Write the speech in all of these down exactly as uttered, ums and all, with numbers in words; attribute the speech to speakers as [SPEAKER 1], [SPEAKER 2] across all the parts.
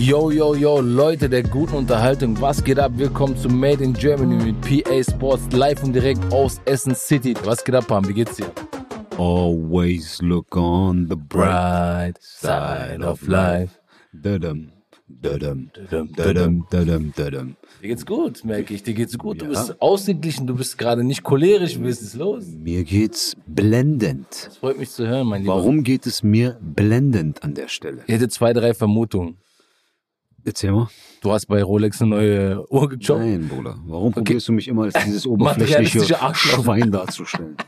[SPEAKER 1] Yo, yo, yo, Leute der guten Unterhaltung, was geht ab? Willkommen zu Made in Germany mit P A Sports, live und direkt aus Essen City. Was geht ab, Pam? Wie geht's dir?
[SPEAKER 2] Always look on the bright
[SPEAKER 1] side of life.
[SPEAKER 2] Dadum, dadum, dadum, dadum, dadum, dadum.
[SPEAKER 1] Dir geht's gut, merke ich. Dir geht's gut. Du bist ausgeglichen, du bist gerade nicht cholerisch. Wie ist es los?
[SPEAKER 2] Mir geht's blendend.
[SPEAKER 1] Das freut mich zu hören, mein Lieber.
[SPEAKER 2] Warum geht es mir blendend an der Stelle?
[SPEAKER 1] Ich hätte zwei, drei Vermutungen.
[SPEAKER 2] Erzähl mal.
[SPEAKER 1] Du hast bei Rolex eine neue Uhr gejobbt?
[SPEAKER 2] Nein, Bruder. Warum
[SPEAKER 1] Okay.
[SPEAKER 2] probierst du mich immer als dieses oberflächliche
[SPEAKER 1] Materialistische
[SPEAKER 2] Schwein darzustellen?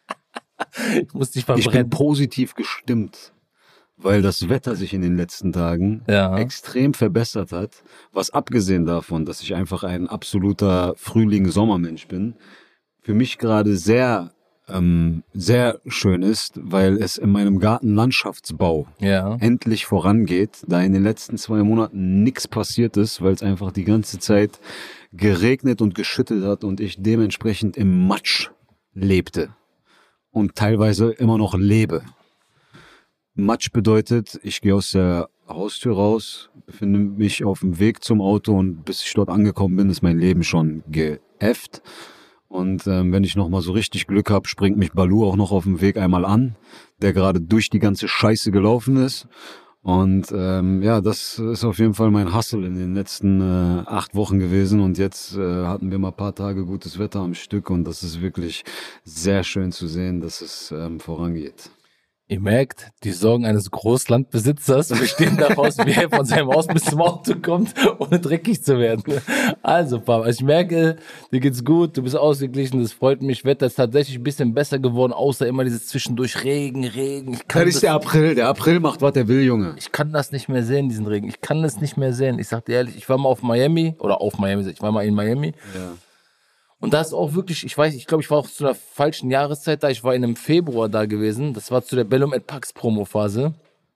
[SPEAKER 1] Ich muss dich
[SPEAKER 2] Ich bin
[SPEAKER 1] verbrennen.
[SPEAKER 2] positiv gestimmt, weil das Wetter sich in den letzten Tagen
[SPEAKER 1] Ja.
[SPEAKER 2] extrem verbessert hat. Was abgesehen davon, dass ich einfach ein absoluter Frühling-Sommermensch bin, für mich gerade sehr, ähm, sehr schön ist, weil es in meinem Gartenlandschaftsbau
[SPEAKER 1] Ja.
[SPEAKER 2] endlich vorangeht, da in den letzten zwei Monaten nichts passiert ist, weil es einfach die ganze Zeit geregnet und geschüttet hat und ich dementsprechend im Matsch lebte und teilweise immer noch lebe. Matsch bedeutet, ich gehe aus der Haustür raus, befinde mich auf dem Weg zum Auto und bis ich dort angekommen bin, ist mein Leben schon geäfft. Und ähm, wenn ich nochmal so richtig Glück habe, springt mich Balu auch noch auf dem Weg einmal an, der gerade durch die ganze Scheiße gelaufen ist. Und ähm, ja, das ist auf jeden Fall mein Hustle in den letzten äh, acht Wochen gewesen. Und jetzt äh, hatten wir mal ein paar Tage gutes Wetter am Stück. Und das ist wirklich sehr schön zu sehen, dass es ähm, vorangeht.
[SPEAKER 1] Ihr merkt, die Sorgen eines Großlandbesitzers bestehen daraus, wie er von seinem Haus bis zum Auto kommt, ohne dreckig zu werden. Also, Papa, ich merke, dir geht's gut, du bist ausgeglichen, das freut mich. Wetter ist tatsächlich ein bisschen besser geworden, außer immer dieses zwischendurch Regen, Regen. Ich kann
[SPEAKER 2] Das ist der April. Der April macht, was der will, Junge.
[SPEAKER 1] Ich kann das nicht mehr sehen, diesen Regen. Ich kann das nicht mehr sehen. Ich sag dir ehrlich, ich war mal auf Miami, oder auf Miami, ich war mal in Miami.
[SPEAKER 2] Ja.
[SPEAKER 1] Und da ist auch wirklich, ich weiß, ich glaube, ich war auch zu einer falschen Jahreszeit da. Ich war in einem Februar da gewesen. Das war zu der Bellum et Pax Promo-Phase.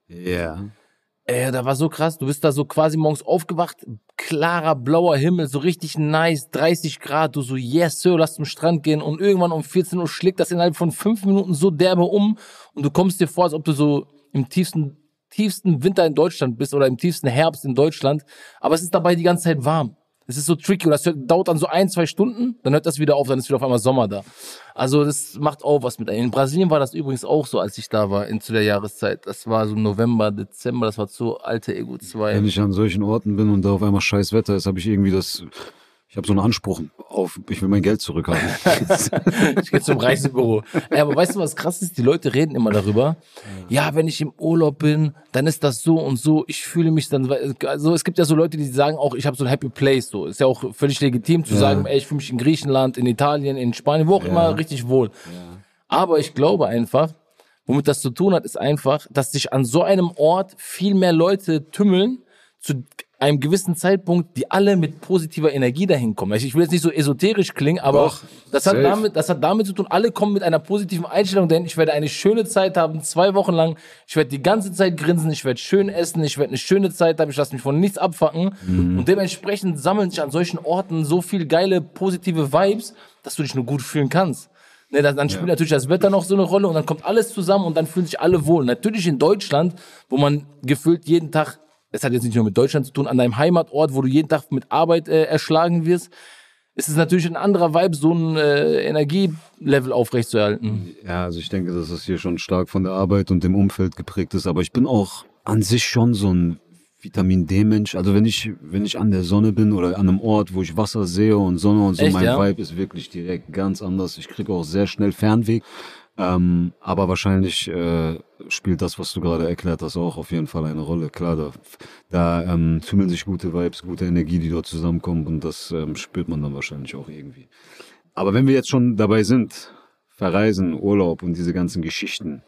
[SPEAKER 2] Ja.
[SPEAKER 1] Ey, da war so krass. Du bist da so quasi morgens aufgewacht, klarer, blauer Himmel, so richtig nice, dreißig Grad. Du so, yes, Sir, lass zum Strand gehen. Und irgendwann um vierzehn Uhr schlägt das innerhalb von fünf Minuten so derbe um. Und du kommst dir vor, als ob du so im tiefsten, tiefsten Winter in Deutschland bist oder im tiefsten Herbst in Deutschland. Aber es ist dabei die ganze Zeit warm. Es ist so tricky und das dauert dann so ein, zwei Stunden, dann hört das wieder auf, dann ist wieder auf einmal Sommer da. Also das macht auch was mit einem. In Brasilien war das übrigens auch so, als ich da war, in, zu der Jahreszeit. Das war so November, Dezember, das war so alte Ego zwei.
[SPEAKER 2] Wenn ich an solchen Orten bin und da auf einmal scheiß Wetter ist, habe ich irgendwie das, ich habe so einen Anspruch auf, ich will mein Geld zurückhaben.
[SPEAKER 1] Ich gehe zum Reisebüro. Ey, aber weißt du, was krass ist? Die Leute reden immer darüber. Ja, wenn ich im Urlaub bin, dann ist das so und so. Ich fühle mich dann, also es gibt ja so Leute, die sagen auch, ich habe so ein Happy Place. So ist ja auch völlig legitim zu
[SPEAKER 2] Ja.
[SPEAKER 1] sagen, ey, ich fühle mich in Griechenland, in Italien, in Spanien, wo auch
[SPEAKER 2] Ja.
[SPEAKER 1] immer richtig wohl.
[SPEAKER 2] Ja.
[SPEAKER 1] Aber ich glaube einfach, womit das zu tun hat, ist einfach, dass sich an so einem Ort viel mehr Leute tümmeln zu einem gewissen Zeitpunkt, die alle mit positiver Energie dahin kommen. Ich will jetzt nicht so esoterisch klingen, aber
[SPEAKER 2] Doch,
[SPEAKER 1] das hat
[SPEAKER 2] safe.
[SPEAKER 1] damit, das hat damit zu tun, alle kommen mit einer positiven Einstellung dahin. Ich werde eine schöne Zeit haben, zwei Wochen lang. Ich werde die ganze Zeit grinsen, ich werde schön essen, ich werde eine schöne Zeit haben, ich lasse mich von nichts abfacken.
[SPEAKER 2] Mhm.
[SPEAKER 1] Und dementsprechend sammeln sich an solchen Orten so viel geile, positive Vibes, dass du dich nur gut fühlen kannst. Ne, dann, dann spielt natürlich das Wetter noch so eine Rolle und dann kommt alles zusammen und dann fühlen sich alle wohl. Natürlich in Deutschland, wo man gefühlt jeden Tag, es hat jetzt nicht nur mit Deutschland zu tun, an deinem Heimatort, wo du jeden Tag mit Arbeit äh, erschlagen wirst, ist es natürlich ein anderer Vibe, so ein äh, Energielevel aufrechtzuerhalten.
[SPEAKER 2] Ja, also ich denke, dass das hier schon stark von der Arbeit und dem Umfeld geprägt ist, aber ich bin auch an sich schon so ein Vitamin-D-Mensch. Also wenn ich, wenn ich an der Sonne bin oder an einem Ort, wo ich Wasser sehe und Sonne und so,
[SPEAKER 1] Echt,
[SPEAKER 2] mein
[SPEAKER 1] ja?
[SPEAKER 2] Vibe ist wirklich direkt ganz anders. Ich kriege auch sehr schnell Fernweh. Ähm, aber wahrscheinlich äh, spielt das, was du gerade erklärt hast, auch auf jeden Fall eine Rolle. Klar, da, da ähm, tümmeln sich gute Vibes, gute Energie, die dort zusammenkommt und das ähm, spürt man dann wahrscheinlich auch irgendwie. Aber wenn wir jetzt schon dabei sind, Verreisen, Urlaub und diese ganzen Geschichten,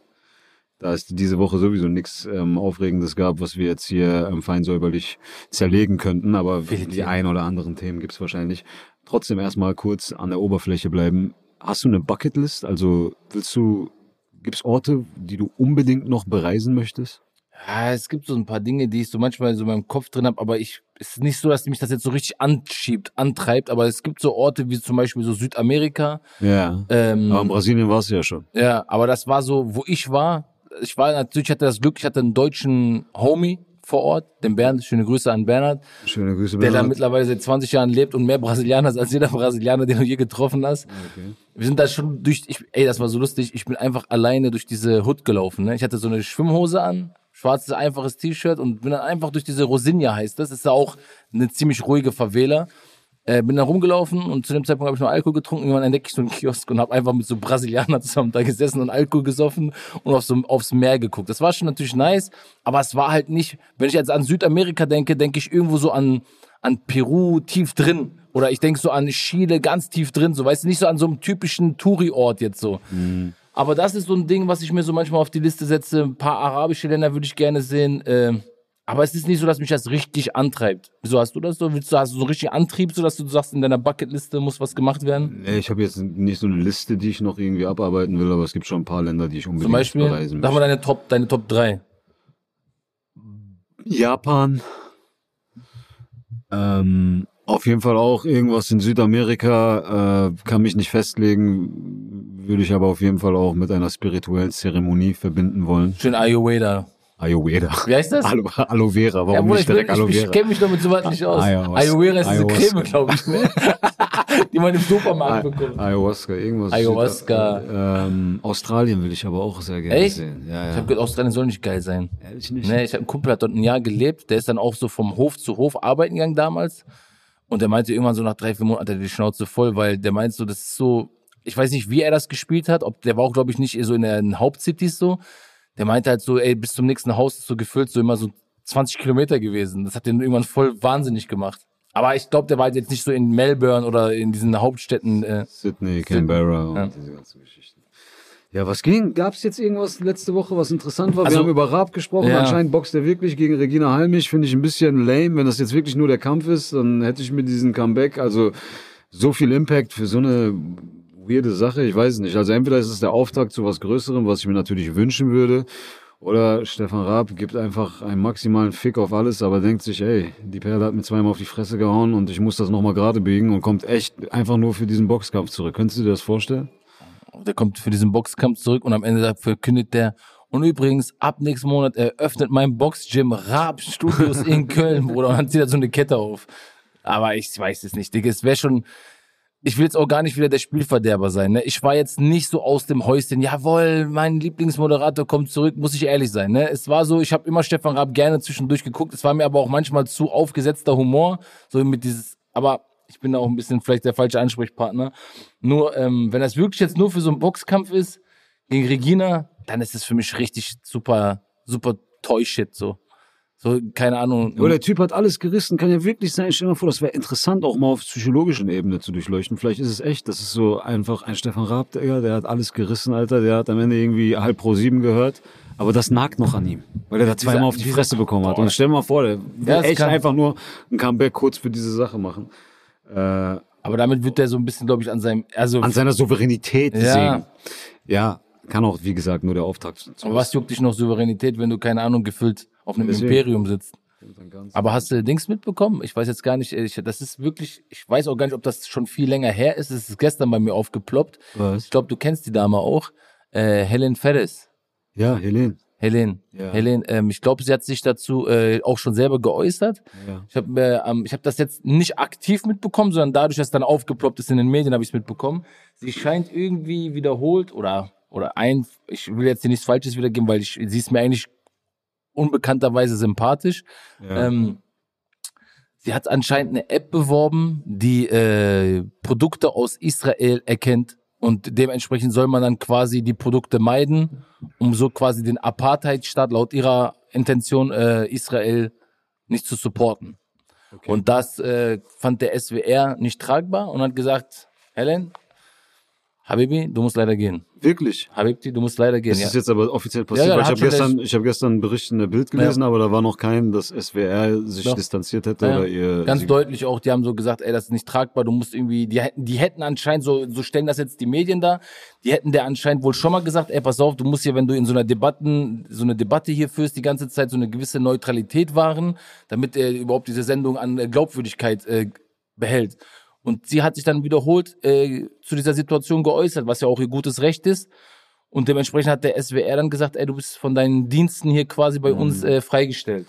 [SPEAKER 2] da es diese Woche sowieso nichts ähm, Aufregendes gab, was wir jetzt hier ähm, fein säuberlich zerlegen könnten, aber
[SPEAKER 1] Definitiv.
[SPEAKER 2] die ein oder anderen Themen gibt's wahrscheinlich. Trotzdem erstmal kurz an der Oberfläche bleiben. Hast du eine Bucketlist? Also willst du, gibt's Orte, die du unbedingt noch bereisen möchtest?
[SPEAKER 1] Ja, es gibt so ein paar Dinge, die ich so manchmal so in meinem Kopf drin habe, aber ich, es ist nicht so, dass mich das jetzt so richtig anschiebt, antreibt, aber es gibt so Orte wie zum Beispiel so Südamerika.
[SPEAKER 2] Ja.
[SPEAKER 1] Ähm,
[SPEAKER 2] Aber in Brasilien warst du ja schon.
[SPEAKER 1] Ja, aber das war so, wo ich war. Ich war natürlich, hatte das Glück, ich hatte einen deutschen Homie vor Ort, den Bernd, schöne Grüße an Bernhard.
[SPEAKER 2] Schöne Grüße,
[SPEAKER 1] der
[SPEAKER 2] Bernhard.
[SPEAKER 1] da mittlerweile seit zwanzig Jahren lebt und mehr Brasilianer ist als jeder Brasilianer, den du je getroffen hast.
[SPEAKER 2] Okay.
[SPEAKER 1] Wir sind da schon durch, ich, ey, das war so lustig, ich bin einfach alleine durch diese Hood gelaufen. Ne? Ich hatte so eine Schwimmhose an, schwarzes, einfaches T-Shirt und bin dann einfach durch diese Rosinha, heißt das, ist da auch eine ziemlich ruhige Favela. Äh, bin da rumgelaufen und zu dem Zeitpunkt habe ich noch Alkohol getrunken. Irgendwann entdecke ich so einen Kiosk und habe einfach mit so Brasilianern zusammen da gesessen und Alkohol gesoffen und auf so, aufs Meer geguckt. Das war schon natürlich nice, aber es war halt nicht, wenn ich jetzt an Südamerika denke, denke ich irgendwo so an, an Peru tief drin. Oder ich denke so an Chile ganz tief drin. So, weißt du, nicht so an so einem typischen Touri-Ort jetzt so. Mhm. Aber das ist so ein Ding, was ich mir so manchmal auf die Liste setze. Ein paar arabische Länder würde ich gerne sehen. Äh, Aber es ist nicht so, dass mich das richtig antreibt. Wieso hast du das so? Willst du, hast du so richtig Antrieb, so dass du sagst, in deiner Bucketliste muss was gemacht werden?
[SPEAKER 2] Nee, ich habe jetzt nicht so eine Liste, die ich noch irgendwie abarbeiten will, aber es gibt schon ein paar Länder, die ich unbedingt
[SPEAKER 1] Zum Beispiel,
[SPEAKER 2] bereisen
[SPEAKER 1] sag
[SPEAKER 2] möchte.
[SPEAKER 1] mal deine Top, deine Top drei.
[SPEAKER 2] Japan. Ähm, auf jeden Fall auch irgendwas in Südamerika. Äh, kann mich nicht festlegen, würde ich aber auf jeden Fall auch mit einer spirituellen Zeremonie verbinden wollen.
[SPEAKER 1] Schön Ayurveda.
[SPEAKER 2] Ayurveda.
[SPEAKER 1] Wie heißt das?
[SPEAKER 2] Aloe, Aloe Vera, warum
[SPEAKER 1] Ja, Bruder,
[SPEAKER 2] nicht direkt
[SPEAKER 1] ich,
[SPEAKER 2] Aloe
[SPEAKER 1] ich,
[SPEAKER 2] Vera?
[SPEAKER 1] ich kenne mich damit so weit nicht aus.
[SPEAKER 2] Ayahuasca.
[SPEAKER 1] Ayurveda ist diese
[SPEAKER 2] Ayahuasca.
[SPEAKER 1] Creme, glaube ich, ne? die man im Supermarkt bekommt.
[SPEAKER 2] Ayahuasca, irgendwas.
[SPEAKER 1] Ayahuasca.
[SPEAKER 2] Süda- ähm, Australien will ich aber auch sehr gerne
[SPEAKER 1] Echt?
[SPEAKER 2] sehen. Ja, ja.
[SPEAKER 1] Ich habe gehört, Australien soll nicht geil sein.
[SPEAKER 2] Ehrlich nicht?
[SPEAKER 1] Nee, ich habe einen Kumpel, der hat dort ein Jahr gelebt, der ist dann auch so vom Hof zu Hof arbeiten gegangen damals. Und der meinte irgendwann so nach drei, vier Monaten hat er die Schnauze voll, weil der meint so, das ist so, ich weiß nicht, wie er das gespielt hat, ob der war auch, glaube ich, nicht so in den Hauptcities so. Der meinte halt so, ey, bis zum nächsten Haus ist so gefühlt so immer so zwanzig Kilometer gewesen. Das hat den irgendwann voll wahnsinnig gemacht. Aber ich glaube, der war halt jetzt nicht so in Melbourne oder in diesen Hauptstädten. Äh,
[SPEAKER 2] Sydney, Canberra und
[SPEAKER 1] Ja.
[SPEAKER 2] diese ganzen Geschichten. Ja, was ging? Gab es jetzt irgendwas letzte Woche, was interessant war?
[SPEAKER 1] Also-
[SPEAKER 2] Wir haben über Raab gesprochen.
[SPEAKER 1] Ja.
[SPEAKER 2] Anscheinend boxt er wirklich gegen Regina Halmich. Finde ich ein bisschen lame. Wenn das jetzt wirklich nur der Kampf ist, dann hätte ich mir diesen Comeback, also so viel Impact für so eine weirde Sache, ich weiß es nicht. Also entweder ist es der Auftakt zu was Größerem, was ich mir natürlich wünschen würde, oder Stefan Raab gibt einfach einen maximalen Fick auf alles, aber denkt sich, ey, die Perle hat mir zweimal auf die Fresse gehauen und ich muss das nochmal gerade biegen und kommt echt einfach nur für diesen Boxkampf zurück. Könntest du dir das vorstellen?
[SPEAKER 1] der kommt für diesen Boxkampf zurück und am Ende verkündet der, und übrigens, ab nächsten Monat eröffnet mein Boxgym Raab Studios in Köln, Bruder, und dann zieht er so eine Kette auf. Aber ich weiß es nicht, Digga, es wäre schon, ich will jetzt auch gar nicht wieder der Spielverderber sein, ne? Ich war jetzt nicht so aus dem Häuschen, jawohl, mein Lieblingsmoderator kommt zurück, muss ich ehrlich sein, ne? Es war so, ich habe immer Stefan Raab gerne zwischendurch geguckt, es war mir aber auch manchmal zu aufgesetzter Humor, so mit dieses, aber ich bin da auch ein bisschen vielleicht der falsche Ansprechpartner. Nur, ähm, wenn das wirklich jetzt nur für so einen Boxkampf ist, gegen Regina, dann ist es für mich richtig super, super Toy-Shit, so. So, keine Ahnung.
[SPEAKER 2] Aber der Typ hat alles gerissen, kann ja wirklich sein. Stell dir mal vor, das wäre interessant, auch mal auf psychologischen Ebene zu durchleuchten. Vielleicht ist es echt, das ist so einfach ein Stefan Raab, Digga, der hat alles gerissen, Alter. Der hat am Ende irgendwie halb pro sieben gehört. Aber das nagt noch an ihm, weil er da zweimal
[SPEAKER 1] Dieser-
[SPEAKER 2] auf die
[SPEAKER 1] dieser-
[SPEAKER 2] Fresse bekommen hat.
[SPEAKER 1] Boah.
[SPEAKER 2] Und stell dir mal vor, der will
[SPEAKER 1] Ja, es
[SPEAKER 2] echt
[SPEAKER 1] kann-
[SPEAKER 2] einfach nur ein Comeback kurz für diese Sache machen. Äh,
[SPEAKER 1] Aber damit wird der so ein bisschen, glaube ich, an seinem, also,
[SPEAKER 2] an seiner Souveränität
[SPEAKER 1] Ja.
[SPEAKER 2] sehen. Ja, kann auch, wie gesagt, nur der Auftakt. zu-
[SPEAKER 1] aber was juckt dich noch Souveränität, wenn du, keine Ahnung, gefüllt auf einem
[SPEAKER 2] Deswegen.
[SPEAKER 1] Imperium sitzt? Aber hast du Dings mitbekommen? Ich weiß jetzt gar nicht, ich, das ist wirklich, ich weiß auch gar nicht, ob das schon viel länger her ist. Es ist gestern bei mir aufgeploppt.
[SPEAKER 2] Was?
[SPEAKER 1] Ich glaube, du kennst die Dame auch. Äh, Helen Ferris.
[SPEAKER 2] Ja, Helene.
[SPEAKER 1] Helen.
[SPEAKER 2] Ja.
[SPEAKER 1] Helen, ähm, ich glaube, sie hat sich dazu äh, auch schon selber geäußert.
[SPEAKER 2] Ja.
[SPEAKER 1] Ich habe äh, ähm, ich hab das jetzt nicht aktiv mitbekommen, sondern dadurch, dass es dann aufgeploppt ist in den Medien, habe ich es mitbekommen. Sie scheint irgendwie wiederholt oder oder ein, ich will jetzt hier nichts Falsches wiedergeben, weil ich, sie ist mir eigentlich unbekannterweise sympathisch.
[SPEAKER 2] Ja.
[SPEAKER 1] Ähm, sie hat anscheinend eine App beworben, die äh, Produkte aus Israel erkennt und dementsprechend soll man dann quasi die Produkte meiden, um so quasi den Apartheidstaat laut ihrer Intention äh, Israel nicht zu supporten.
[SPEAKER 2] Okay.
[SPEAKER 1] Und das äh, fand der S W R nicht tragbar und hat gesagt, Helen, Habibi, du musst leider gehen.
[SPEAKER 2] Wirklich?
[SPEAKER 1] Habibti, du musst leider gehen.
[SPEAKER 2] Das
[SPEAKER 1] Ja.
[SPEAKER 2] ist jetzt aber offiziell passiert,
[SPEAKER 1] Ja, ja,
[SPEAKER 2] weil ich
[SPEAKER 1] hat
[SPEAKER 2] habe
[SPEAKER 1] schon
[SPEAKER 2] gestern, ich habe gestern einen Bericht in der Bild gelesen, aber da war noch kein, dass S W R sich
[SPEAKER 1] Doch.
[SPEAKER 2] distanziert hätte
[SPEAKER 1] Ja,
[SPEAKER 2] oder ihr.
[SPEAKER 1] ganz
[SPEAKER 2] sie-
[SPEAKER 1] deutlich auch, die haben so gesagt, ey, das ist nicht tragbar, du musst irgendwie, die hätten, die hätten anscheinend, so, so stellen das jetzt die Medien da, die hätten der anscheinend wohl schon mal gesagt, ey, pass auf, du musst hier, wenn du in so einer Debatten, so eine Debatte hier führst, die ganze Zeit so eine gewisse Neutralität wahren, damit er überhaupt diese Sendung an äh, Glaubwürdigkeit äh, behält. Und sie hat sich dann wiederholt äh, zu dieser Situation geäußert, was ja auch ihr gutes Recht ist. Und dementsprechend hat der S W R dann gesagt, ey, du bist von deinen Diensten hier quasi bei uns äh, freigestellt.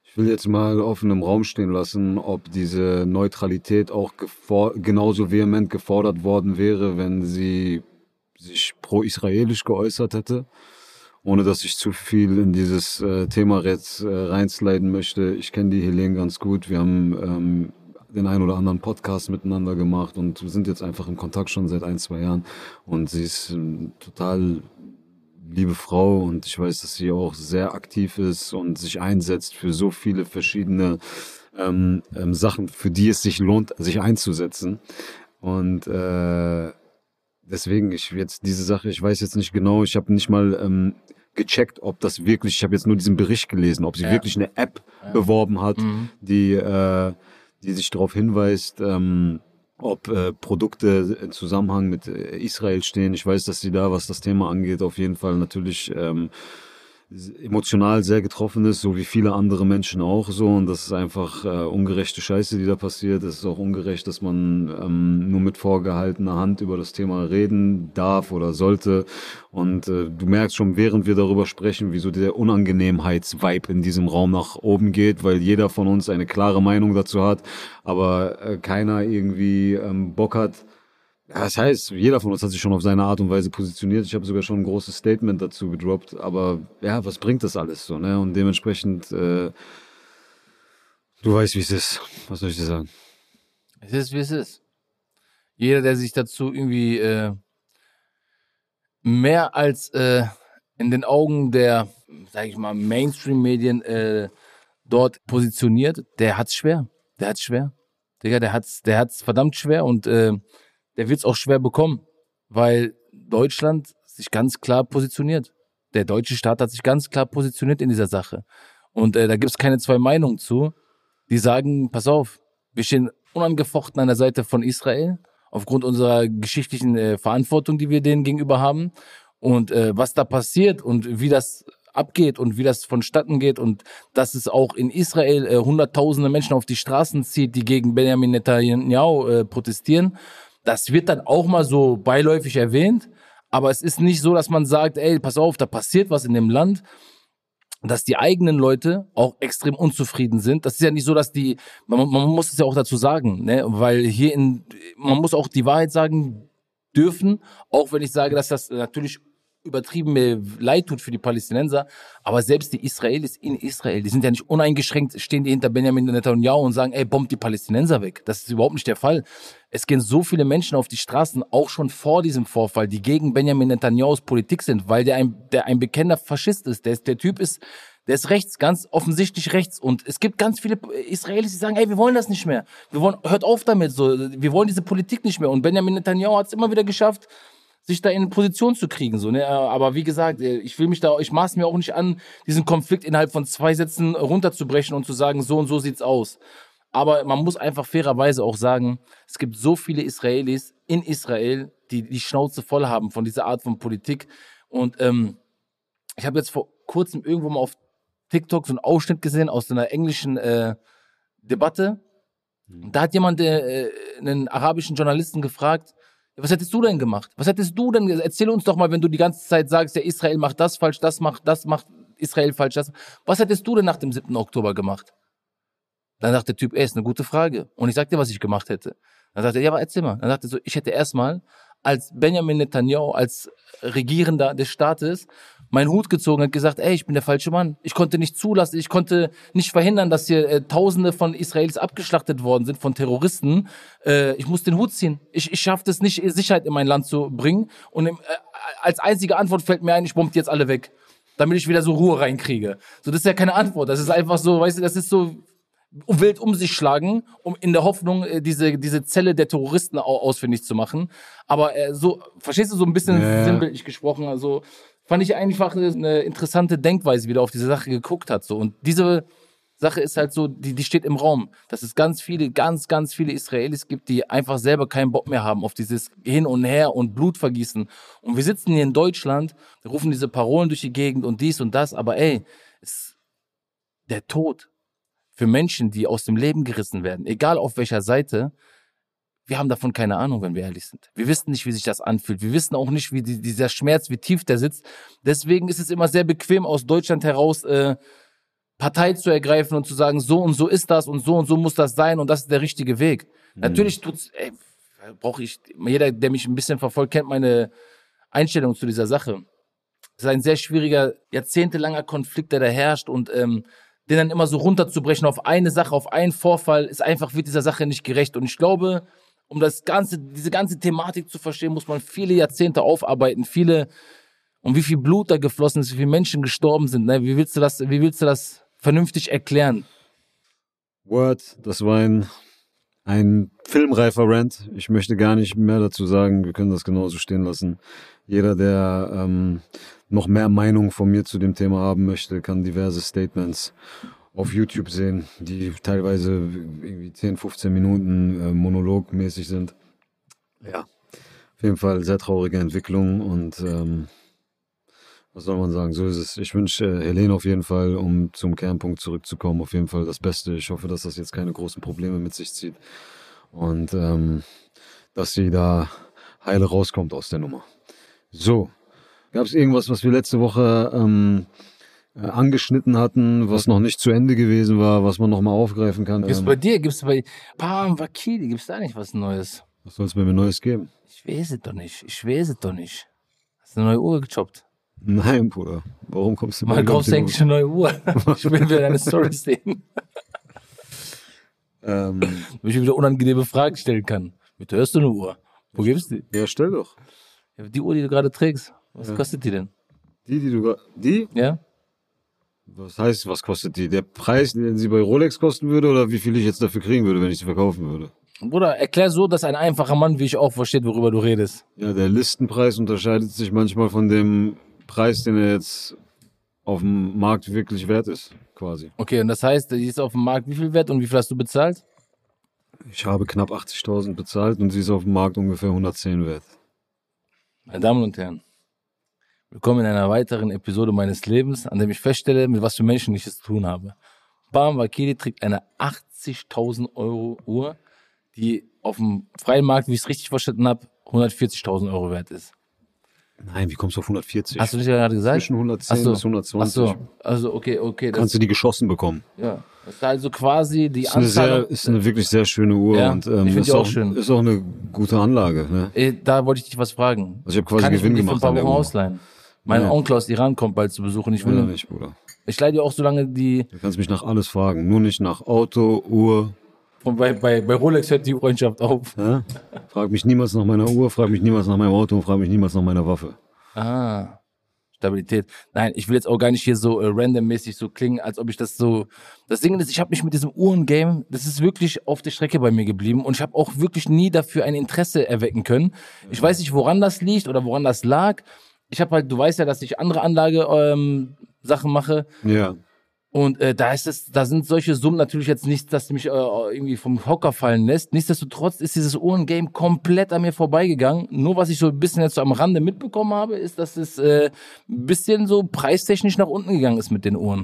[SPEAKER 2] Ich will jetzt mal offen im Raum stehen lassen, ob diese Neutralität auch gefor- genauso vehement gefordert worden wäre, wenn sie sich pro-israelisch geäußert hätte. Ohne dass ich zu viel in dieses äh, Thema jetzt äh, reinsliden möchte. Ich kenne die Helene ganz gut. Wir haben ähm, den einen oder anderen Podcast miteinander gemacht und wir sind jetzt einfach im Kontakt schon seit ein, zwei Jahren. Und sie ist ähm, total liebe Frau und ich weiß, dass sie auch sehr aktiv ist und sich einsetzt für so viele verschiedene ähm, ähm, Sachen, für die es sich lohnt, sich einzusetzen. Und äh, deswegen, ich jetzt diese Sache, ich weiß jetzt nicht genau, ich habe nicht mal ähm, gecheckt, ob das wirklich, ich habe jetzt nur diesen Bericht gelesen, ob sie
[SPEAKER 1] Ja.
[SPEAKER 2] wirklich eine App
[SPEAKER 1] Ja.
[SPEAKER 2] beworben hat,
[SPEAKER 1] Mhm.
[SPEAKER 2] die, äh, die sich darauf hinweist, ähm, ob äh, Produkte im Zusammenhang mit äh, Israel stehen. Ich weiß, dass sie da, was das Thema angeht, auf jeden Fall natürlich ähm, emotional sehr getroffen ist, so wie viele andere Menschen auch so. Und das ist einfach äh, ungerechte Scheiße, die da passiert. Es ist auch ungerecht, dass man ähm, nur mit vorgehaltener Hand über das Thema reden darf oder sollte. Und äh, du merkst schon, während wir darüber sprechen, wie so der Unangenehmheitsvibe in diesem Raum nach oben geht, weil jeder von uns eine klare Meinung dazu hat, aber äh, keiner irgendwie ähm, Bock hat. Ja, das heißt, jeder von uns hat sich schon auf seine Art und Weise positioniert. Ich habe sogar schon ein großes Statement dazu gedroppt. Aber ja, was bringt das alles so, ne? Und dementsprechend, äh, du weißt, wie es ist. Was soll ich dir sagen?
[SPEAKER 1] Es ist, wie es ist. Jeder, der sich dazu irgendwie äh, mehr als äh, in den Augen der, sag ich mal, Mainstream-Medien äh, dort positioniert, der hat's schwer. Der hat's schwer. Digga, der hat's, der hat's verdammt schwer und äh, der wird's auch schwer bekommen, weil Deutschland sich ganz klar positioniert. Der deutsche Staat hat sich ganz klar positioniert in dieser Sache. Und äh, da gibt's keine zwei Meinungen zu. Die sagen, pass auf, wir stehen unangefochten an der Seite von Israel, aufgrund unserer geschichtlichen äh, Verantwortung, die wir denen gegenüber haben. Und äh, was da passiert und wie das abgeht und wie das vonstatten geht und dass es auch in Israel äh, hunderttausende Menschen auf die Straßen zieht, die gegen Benjamin Netanyahu äh, protestieren, das wird dann auch mal so beiläufig erwähnt. Aber es ist nicht so, dass man sagt, ey, pass auf, da passiert was in dem Land, dass die eigenen Leute auch extrem unzufrieden sind. Das ist ja nicht so, dass die, man, man muss es ja auch dazu sagen, ne, weil hier in, man muss auch die Wahrheit sagen dürfen, auch wenn ich sage, dass das natürlich übertrieben mir leid tut für die Palästinenser, aber selbst die Israelis in Israel, die sind ja nicht uneingeschränkt, stehen die hinter Benjamin Netanyahu und sagen, ey, bombt die Palästinenser weg. Das ist überhaupt nicht der Fall. Es gehen so viele Menschen auf die Straßen, auch schon vor diesem Vorfall, die gegen Benjamin Netanyahus Politik sind, weil der ein, der ein bekennender Faschist ist. Der, ist, der Typ ist, der ist rechts, ganz offensichtlich rechts. Und es gibt ganz viele Israelis, die sagen, ey, wir wollen das nicht mehr. Wir wollen, hört auf damit, so. Wir wollen diese Politik nicht mehr. Und Benjamin Netanyahu hat es immer wieder geschafft, sich da in Position zu kriegen, so, ne? Aber wie gesagt, ich will mich da, ich maß mir auch nicht an, diesen Konflikt innerhalb von zwei Sätzen runterzubrechen und zu sagen, so und so sieht's aus. Aber man muss einfach fairerweise auch sagen, es gibt so viele Israelis in Israel, die die Schnauze voll haben von dieser Art von Politik. Und ähm, ich habe jetzt vor kurzem irgendwo mal auf TikTok so einen Ausschnitt gesehen aus einer englischen äh, Debatte. Da hat jemand äh, einen arabischen Journalisten gefragt, was hättest du denn gemacht? Was hättest du denn, erzähl uns doch mal, wenn du die ganze Zeit sagst, ja, Israel macht das falsch, das macht, das macht Israel falsch, das. Was hättest du denn nach dem siebten Oktober gemacht? Dann sagt der Typ, ey, ist eine gute Frage. Und ich sag dir, was ich gemacht hätte. Dann sagt er, ja, aber erzähl mal. Dann sagt er so, ich hätte erstmal als Benjamin Netanyahu, als Regierender des Staates, meinen Hut gezogen und gesagt, ey, ich bin der falsche Mann. Ich konnte nicht zulassen, ich konnte nicht verhindern, dass hier äh, Tausende von Israelis abgeschlachtet worden sind von Terroristen. Äh, ich muss den Hut ziehen. Ich, ich schaffe es nicht, Sicherheit in mein Land zu bringen. Und im, äh, als einzige Antwort fällt mir ein, ich bombe die jetzt alle weg, damit ich wieder so Ruhe reinkriege. So, das ist ja keine Antwort. Das ist einfach so, weißt du, das ist so wild um sich schlagen, um in der Hoffnung, diese, diese Zelle der Terroristen ausfindig zu machen. Aber äh, so, verstehst du, so ein bisschen
[SPEAKER 2] Ja.
[SPEAKER 1] sinnbildlich gesprochen, also fand ich einfach eine interessante Denkweise, wie der auf diese Sache geguckt hat. So. Und diese Sache ist halt so, die, die steht im Raum, dass es ganz viele, ganz, ganz viele Israelis gibt, die einfach selber keinen Bock mehr haben auf dieses Hin und Her und Blutvergießen. Und wir sitzen hier in Deutschland, rufen diese Parolen durch die Gegend und dies und das, aber ey, es, der Tod für Menschen, die aus dem Leben gerissen werden, egal auf welcher Seite, wir haben davon keine Ahnung, wenn wir ehrlich sind. Wir wissen nicht, wie sich das anfühlt. Wir wissen auch nicht, wie die, dieser Schmerz, wie tief der sitzt. Deswegen ist es immer sehr bequem, aus Deutschland heraus äh, Partei zu ergreifen und zu sagen, so und so ist das und so und so muss das sein und das ist der richtige Weg. Mhm. Natürlich tut's, ey, brauche ich, jeder, der mich ein bisschen verfolgt, kennt meine Einstellung zu dieser Sache. Es ist ein sehr schwieriger, jahrzehntelanger Konflikt, der da herrscht und ähm, den dann immer so runterzubrechen auf eine Sache, auf einen Vorfall, ist einfach, wird dieser Sache nicht gerecht. Und ich glaube, um das ganze, diese ganze Thematik zu verstehen, muss man viele Jahrzehnte aufarbeiten, viele, und wie viel Blut da geflossen ist, wie viele Menschen gestorben sind. Ne? Wie willst du das, wie willst du das vernünftig erklären?
[SPEAKER 2] Word, das war ein, ein filmreifer Rant. Ich möchte gar nicht mehr dazu sagen. Wir können das genauso stehen lassen. Jeder, der ähm, noch mehr Meinung von mir zu dem Thema haben möchte, kann diverse Statements auf YouTube sehen, die teilweise irgendwie zehn, fünfzehn Minuten äh, monologmäßig sind. Ja, auf jeden Fall sehr traurige Entwicklung und ähm, was soll man sagen, so ist es. Ich wünsche äh, Helene auf jeden Fall, um zum Kernpunkt zurückzukommen, auf jeden Fall das Beste. Ich hoffe, dass das jetzt keine großen Probleme mit sich zieht und ähm, dass sie da heile rauskommt aus der Nummer. So, gab es irgendwas, was wir letzte Woche ähm, äh, angeschnitten hatten, was noch nicht zu Ende gewesen war, was man noch mal aufgreifen kann?
[SPEAKER 1] Gibt's
[SPEAKER 2] Ähm,
[SPEAKER 1] bei dir, gibt's bei Pam Vakili, gibt's da nicht was Neues?
[SPEAKER 2] was soll es bei mir Neues geben?
[SPEAKER 1] Ich weiß es doch nicht, ich weiß es doch nicht. Hast du eine neue Uhr gechoppt?
[SPEAKER 2] Nein, Bruder. Warum kommst du
[SPEAKER 1] Mal kaufst du eigentlich eine neue Uhr? Ich will wieder deine Storys sehen.
[SPEAKER 2] Ähm,
[SPEAKER 1] Damit ich wieder unangenehme Fragen stellen kann. Bitte hörst du eine Uhr? Wo gibst du die?
[SPEAKER 2] ja, stell doch.
[SPEAKER 1] Ja, die Uhr, die du gerade trägst, was
[SPEAKER 2] Ja.
[SPEAKER 1] kostet die denn?
[SPEAKER 2] Die, die du gra- Die?
[SPEAKER 1] Ja?
[SPEAKER 2] Was heißt, was kostet die? Der Preis, den sie bei Rolex kosten würde oder wie viel ich jetzt dafür kriegen würde, wenn ich sie verkaufen würde?
[SPEAKER 1] Bruder, erklär so, dass ein einfacher Mann wie ich auch versteht, worüber du redest.
[SPEAKER 2] Ja, der Listenpreis unterscheidet sich manchmal von dem Preis, den er jetzt auf dem Markt wirklich wert ist, quasi.
[SPEAKER 1] Okay, und das heißt, die ist auf dem Markt wie viel wert und wie viel hast du bezahlt?
[SPEAKER 2] Ich habe knapp achtzigtausend bezahlt und sie ist auf dem Markt ungefähr hundertzehn wert.
[SPEAKER 1] Meine Damen und Herren, willkommen in einer weiteren Episode meines Lebens, an dem ich feststelle, mit was für Menschen ich es zu tun habe. Pam Vakili trägt eine achtzigtausend Euro Uhr, die auf dem freien Markt, wie ich es richtig verstanden habe, hundertvierzigtausend Euro wert ist.
[SPEAKER 2] Nein, wie kommst du auf hundertvierzig?
[SPEAKER 1] Hast du nicht gerade gesagt?
[SPEAKER 2] Zwischen hundertzehn
[SPEAKER 1] Ach so.
[SPEAKER 2] bis hundertzwanzig.
[SPEAKER 1] Ach so, also okay, okay. Das,
[SPEAKER 2] Kannst du die geschossen bekommen.
[SPEAKER 1] ja, das ist also quasi die
[SPEAKER 2] Ist eine,
[SPEAKER 1] Anzahl.
[SPEAKER 2] sehr, ist eine wirklich sehr schöne Uhr
[SPEAKER 1] Ja,
[SPEAKER 2] und ähm,
[SPEAKER 1] ich find
[SPEAKER 2] ist,
[SPEAKER 1] die auch
[SPEAKER 2] auch,
[SPEAKER 1] schön.
[SPEAKER 2] ist auch eine gute Anlage. Ne?
[SPEAKER 1] Äh, Da wollte ich dich was fragen.
[SPEAKER 2] Also ich habe quasi
[SPEAKER 1] Kann ich
[SPEAKER 2] Gewinn
[SPEAKER 1] mir die für
[SPEAKER 2] gemacht
[SPEAKER 1] ein
[SPEAKER 2] an
[SPEAKER 1] paar
[SPEAKER 2] der
[SPEAKER 1] Wochen
[SPEAKER 2] Uhr.
[SPEAKER 1] ausleihen? Mein
[SPEAKER 2] Ja.
[SPEAKER 1] Onkel aus Iran kommt bald zu Besuch und ich
[SPEAKER 2] Will er
[SPEAKER 1] will,
[SPEAKER 2] nicht, Bruder.
[SPEAKER 1] ich leih dir auch so lange die,
[SPEAKER 2] Du kannst mich nach alles fragen, nur nicht nach Auto, Uhr.
[SPEAKER 1] von bei, bei, bei Rolex hört die Freundschaft auf.
[SPEAKER 2] Ja? Frag mich niemals nach meiner Uhr, frag mich niemals nach meinem Auto und frag mich niemals nach meiner Waffe.
[SPEAKER 1] Ah, Stabilität. Nein, ich will jetzt auch gar nicht hier so äh, randommäßig so klingen, als ob ich das so. Das Ding ist, ich habe mich mit diesem Uhrengame, das ist wirklich auf der Strecke bei mir geblieben und ich habe auch wirklich nie dafür ein Interesse erwecken können. Ich weiß nicht, woran das liegt oder woran das lag. Ich habe halt, du weißt ja, dass ich andere Anlage ähm, Sachen mache.
[SPEAKER 2] Ja.
[SPEAKER 1] Und äh, da ist es, da sind solche Summen natürlich jetzt nicht, dass mich äh, irgendwie vom Hocker fallen lässt. Nichtsdestotrotz ist dieses Uhrengame komplett an mir vorbeigegangen. Nur was ich so ein bisschen jetzt so am Rande mitbekommen habe, ist, dass es äh, ein bisschen so preistechnisch nach unten gegangen ist mit den Uhren.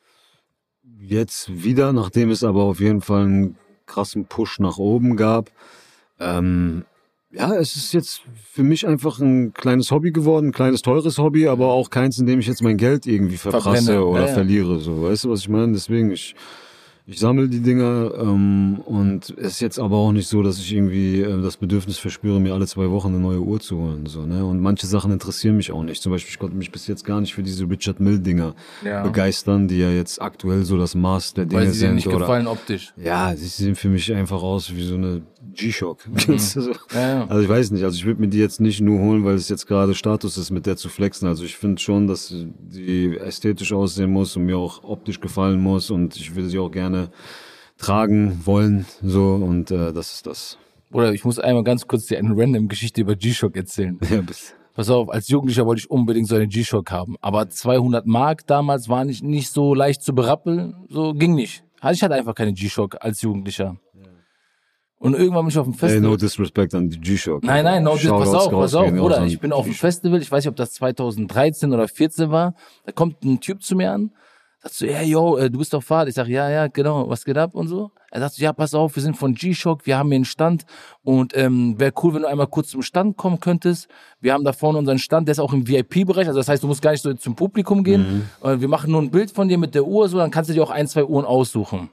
[SPEAKER 2] Jetzt wieder, nachdem es aber auf jeden Fall einen krassen Push nach oben gab. Ähm, ja, es ist jetzt für mich einfach ein kleines Hobby geworden, ein kleines teures Hobby, aber auch keins, in dem ich jetzt mein Geld irgendwie verprasse
[SPEAKER 1] Verbrenne,
[SPEAKER 2] oder
[SPEAKER 1] ja, ja.
[SPEAKER 2] verliere. So, weißt du, was ich meine? Deswegen, ich, ich sammle die Dinger ähm, und es ist jetzt aber auch nicht so, dass ich irgendwie äh, das Bedürfnis verspüre, mir alle zwei Wochen eine neue Uhr zu holen. So, ne? Und manche Sachen interessieren mich auch nicht. Zum Beispiel, ich konnte mich bis jetzt gar nicht für diese Richard Mill-Dinger
[SPEAKER 1] Ja.
[SPEAKER 2] begeistern, die ja jetzt aktuell so das Maß der Dinge
[SPEAKER 1] Weil sie dir
[SPEAKER 2] sind.
[SPEAKER 1] nicht
[SPEAKER 2] oder,
[SPEAKER 1] gefallen optisch.
[SPEAKER 2] ja, sie sehen für mich einfach aus wie so eine G-Shock. Kennst du so?
[SPEAKER 1] Ja, ja.
[SPEAKER 2] Also ich weiß nicht, also ich würde mir die jetzt nicht nur holen, weil es jetzt gerade Status ist, mit der zu flexen. Also ich finde schon, dass die ästhetisch aussehen muss und mir auch optisch gefallen muss und ich würde sie auch gerne tragen wollen, so, und äh, das ist das.
[SPEAKER 1] Oder ich muss einmal ganz kurz dir eine random Geschichte über G-Shock erzählen.
[SPEAKER 2] Ja, bis.
[SPEAKER 1] Pass auf, als Jugendlicher wollte ich unbedingt so eine G-Shock haben. Aber zweihundert Mark damals war nicht, nicht so leicht zu berappeln. So ging nicht. Also ich hatte einfach keine G-Shock als Jugendlicher. Und irgendwann bin ich auf dem
[SPEAKER 2] Ey,
[SPEAKER 1] Festival.
[SPEAKER 2] no disrespect an die G-Shock.
[SPEAKER 1] Nein, nein, no, pass
[SPEAKER 2] Shoutouts
[SPEAKER 1] auf, pass auf,
[SPEAKER 2] rausgehen,
[SPEAKER 1] Bruder.
[SPEAKER 2] raus
[SPEAKER 1] Ich
[SPEAKER 2] an
[SPEAKER 1] bin auf dem
[SPEAKER 2] G-Shock.
[SPEAKER 1] Festival, ich weiß nicht, ob das zweitausenddreizehn oder vierzehn war. Da kommt ein Typ zu mir an, Sagst du, ja, yo, äh, du bist doch Fahrt. Ich sag, ja, ja, genau, was geht ab und so? Er sagt so, ja, pass auf, wir sind von G-Shock, wir haben hier einen Stand und ähm, wäre cool, wenn du einmal kurz zum Stand kommen könntest. Wir haben da vorne unseren Stand, der ist auch im V I P-Bereich, also das heißt, du musst gar nicht so zum Publikum gehen. Mhm. Äh, wir machen nur ein Bild von dir mit der Uhr, so, dann kannst du dir auch ein, zwei Uhren aussuchen.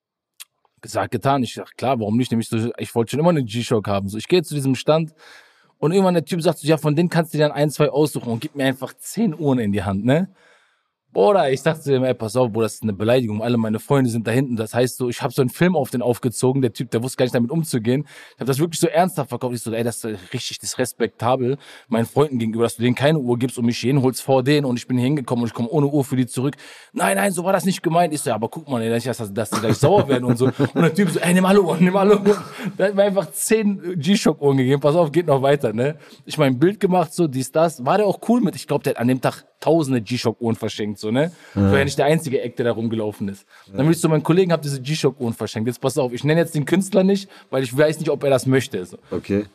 [SPEAKER 1] Gesagt, getan. Ich sag, klar, warum nicht? Nämlich so, ich wollte schon immer einen G-Shock haben. So, ich gehe zu diesem Stand und irgendwann der Typ sagt so, ja, von denen kannst du dir dann ein, zwei aussuchen und gib mir einfach zehn Uhren in die Hand, ne? Bruder, ich dachte zu ihm, ey, pass auf, Bruder, das ist eine Beleidigung. Alle meine Freunde sind da hinten. Das heißt so, ich habe so einen Film auf den aufgezogen. Der Typ, der wusste gar nicht damit umzugehen. Ich habe das wirklich so ernsthaft verkauft. Ich so, ey, das ist richtig disrespektabel meinen Freunden gegenüber, dass du denen keine Uhr gibst und mich jeden holst vor denen und ich bin hier hingekommen und ich komme ohne Uhr für die zurück. Nein, nein, so war das nicht gemeint. Ich so, ja, aber guck mal, ey, dass, dass, dass die gleich sauer werden und so. Und der Typ so, ey, nimm alle Uhren, nimm alle Uhren. Der hat mir einfach zehn G-Shock-Uhren gegeben. Pass auf, geht noch weiter, ne? Ich mein Bild gemacht, so, dies, das. War der auch cool mit. Ich glaube, der hat an dem Tag tausende G-Shock-Uhren verschenkt, so, ne? Ja. Ich war ja nicht der einzige Eck, der da rumgelaufen ist. Ja. Dann will ich zu meinen Kollegen, hab diese G-Shock-Uhren verschenkt. Jetzt pass auf, ich nenne jetzt den Künstler nicht, weil ich weiß nicht, ob er das möchte. So.
[SPEAKER 2] Okay.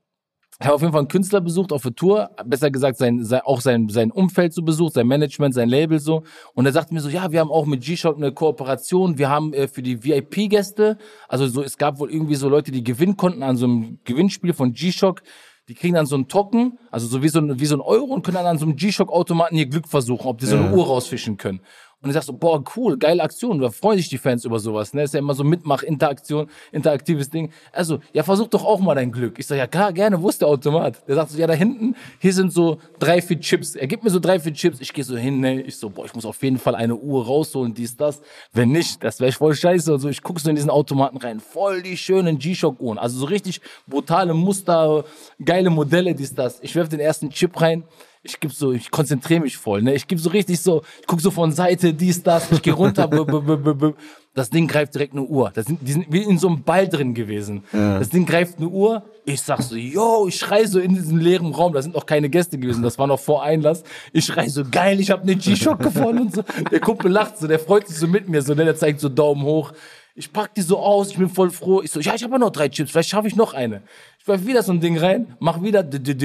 [SPEAKER 1] Ich habe auf jeden Fall einen Künstler besucht auf der Tour, besser gesagt sein, sein, auch sein, sein Umfeld so besucht, sein Management, sein Label so. Und er sagte mir so, ja, wir haben auch mit G-Shock eine Kooperation, wir haben äh, für die V I P-Gäste, also so, es gab wohl irgendwie so Leute, die gewinnen konnten an so einem Gewinnspiel von G-Shock. Die kriegen dann so einen Token, also so wie so ein, wie so ein Euro und können dann an so einem G-Shock-Automaten ihr Glück versuchen, ob die so eine ja. Uhr rausfischen können. Und ich sag so, boah, cool, geile Aktion, da freuen sich die Fans über sowas, ne? Ist ja immer so Mitmach, Interaktion, interaktives Ding. Also, ja, versuch doch auch mal dein Glück. Ich sag, ja klar, gerne, wo ist der Automat? Der sagt so, ja, da hinten, hier sind so drei, vier Chips. Er gibt mir so drei, vier Chips. Ich gehe so hin, ne? Ich so, boah, ich muss auf jeden Fall eine Uhr rausholen, dies, das. Wenn nicht, das wäre voll scheiße. Und so, ich guck so in diesen Automaten rein, voll die schönen G-Shock-Uhren. Also so richtig brutale Muster, geile Modelle, dies, das. Ich werf den ersten Chip rein. Ich geb so, ich konzentriere mich voll, ne? Ich geb so richtig so, ich guck so von Seite, dies, das, ich gehe runter, b, b, b, b, b. Das Ding greift direkt eine Uhr. Das sind, die sind wie in so einem Ball drin gewesen. Ja. Das Ding greift eine Uhr. Ich sag so, yo, ich schrei so in diesem leeren Raum. Da sind noch keine Gäste gewesen. Das war noch vor Einlass. Ich schrei so, geil, ich hab eine G-Shock gefunden und so. Der Kumpel lacht so, der freut sich so mit mir so, ne? Der zeigt so Daumen hoch. Ich pack die so aus, ich bin voll froh. Ich so, ja, ich habe noch drei Chips, vielleicht schaffe ich noch eine. Ich werf wieder so ein Ding rein, mach wieder,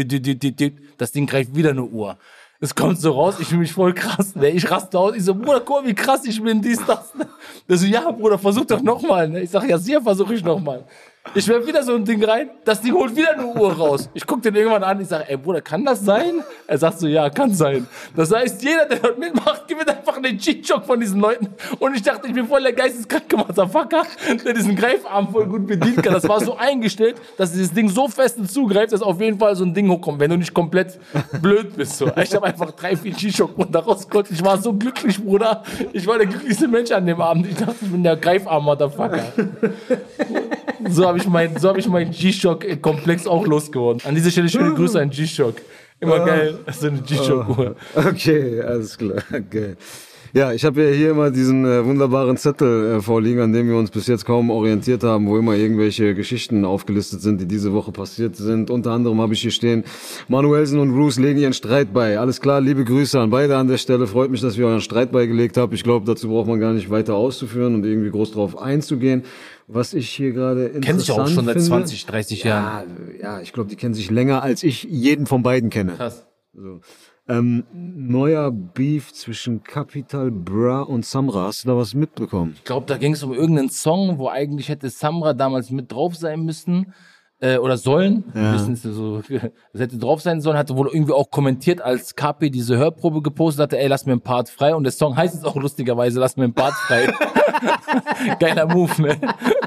[SPEAKER 1] das Ding greift wieder eine Uhr. Es kommt so raus, ich fühle mich voll krass, ne? Ich raste aus, ich so, Bruder, guck mal, wie krass ich bin, dies, das, ne? Der so, ja, Bruder, versuch doch nochmal, ne? Ich sag, ja, sehr versuche ich nochmal. Ich werf wieder so ein Ding rein, das Ding holt wieder eine Uhr raus. Ich guck den irgendwann an, ich sag, ey, Bruder, kann das sein? Er sagt so, ja, kann sein. Das heißt, jeder, der dort mitmacht, gewinnt einfach einen G-Shock von diesen Leuten. Und ich dachte, ich bin voll der geisteskranke Motherfucker, der diesen Greifarm voll gut bedienen kann. Das war so eingestellt, dass dieses Ding so fest zugreift, dass auf jeden Fall so ein Ding hochkommt, wenn du nicht komplett blöd bist. So. Ich habe einfach drei, vier G-Shock und daraus konnte. Ich war so glücklich, Bruder. Ich war der glücklichste Mensch an dem Abend. Ich dachte, ich bin der Greifarm-Motherfucker. So habe ich mein, so hab ich meinen G-Shock-Komplex auch losgeworden. An dieser Stelle schöne Grüße an G-Shock. Immer oh. geil, so eine G-Shock-Uhr.
[SPEAKER 2] Oh. Okay, alles klar, geil. Ja, ich habe ja hier immer diesen äh, wunderbaren Zettel äh, vorliegen, an dem wir uns bis jetzt kaum orientiert haben, wo immer irgendwelche Geschichten aufgelistet sind, die diese Woche passiert sind. Unter anderem habe ich hier stehen, Manuelsen und Bruce legen ihren Streit bei. Alles klar, liebe Grüße an beide an der Stelle. Freut mich, dass wir euren Streit beigelegt habt. Ich glaube, dazu braucht man gar nicht weiter auszuführen und irgendwie groß drauf einzugehen. Was ich hier gerade interessant
[SPEAKER 1] Kennen sich auch schon seit
[SPEAKER 2] finde,
[SPEAKER 1] zwanzig, dreißig Jahren.
[SPEAKER 2] Ja, ja, ich glaube, die kennen sich länger, als ich jeden von beiden kenne.
[SPEAKER 1] Krass.
[SPEAKER 2] So. Ähm, neuer Beef zwischen Capital Bra und Samra. Hast du da was mitbekommen?
[SPEAKER 1] Ich glaube, da ging es um irgendeinen Song, wo eigentlich hätte Samra damals mit drauf sein müssen. Äh, oder sollen. Ja. Wissen Sie, so, das hätte drauf sein sollen, hatte wohl irgendwie auch kommentiert, als K P diese Hörprobe gepostet hatte, ey, lass mir einen Part frei. Und der Song heißt jetzt auch lustigerweise, lass mir einen Part frei. Geiler Move, ne?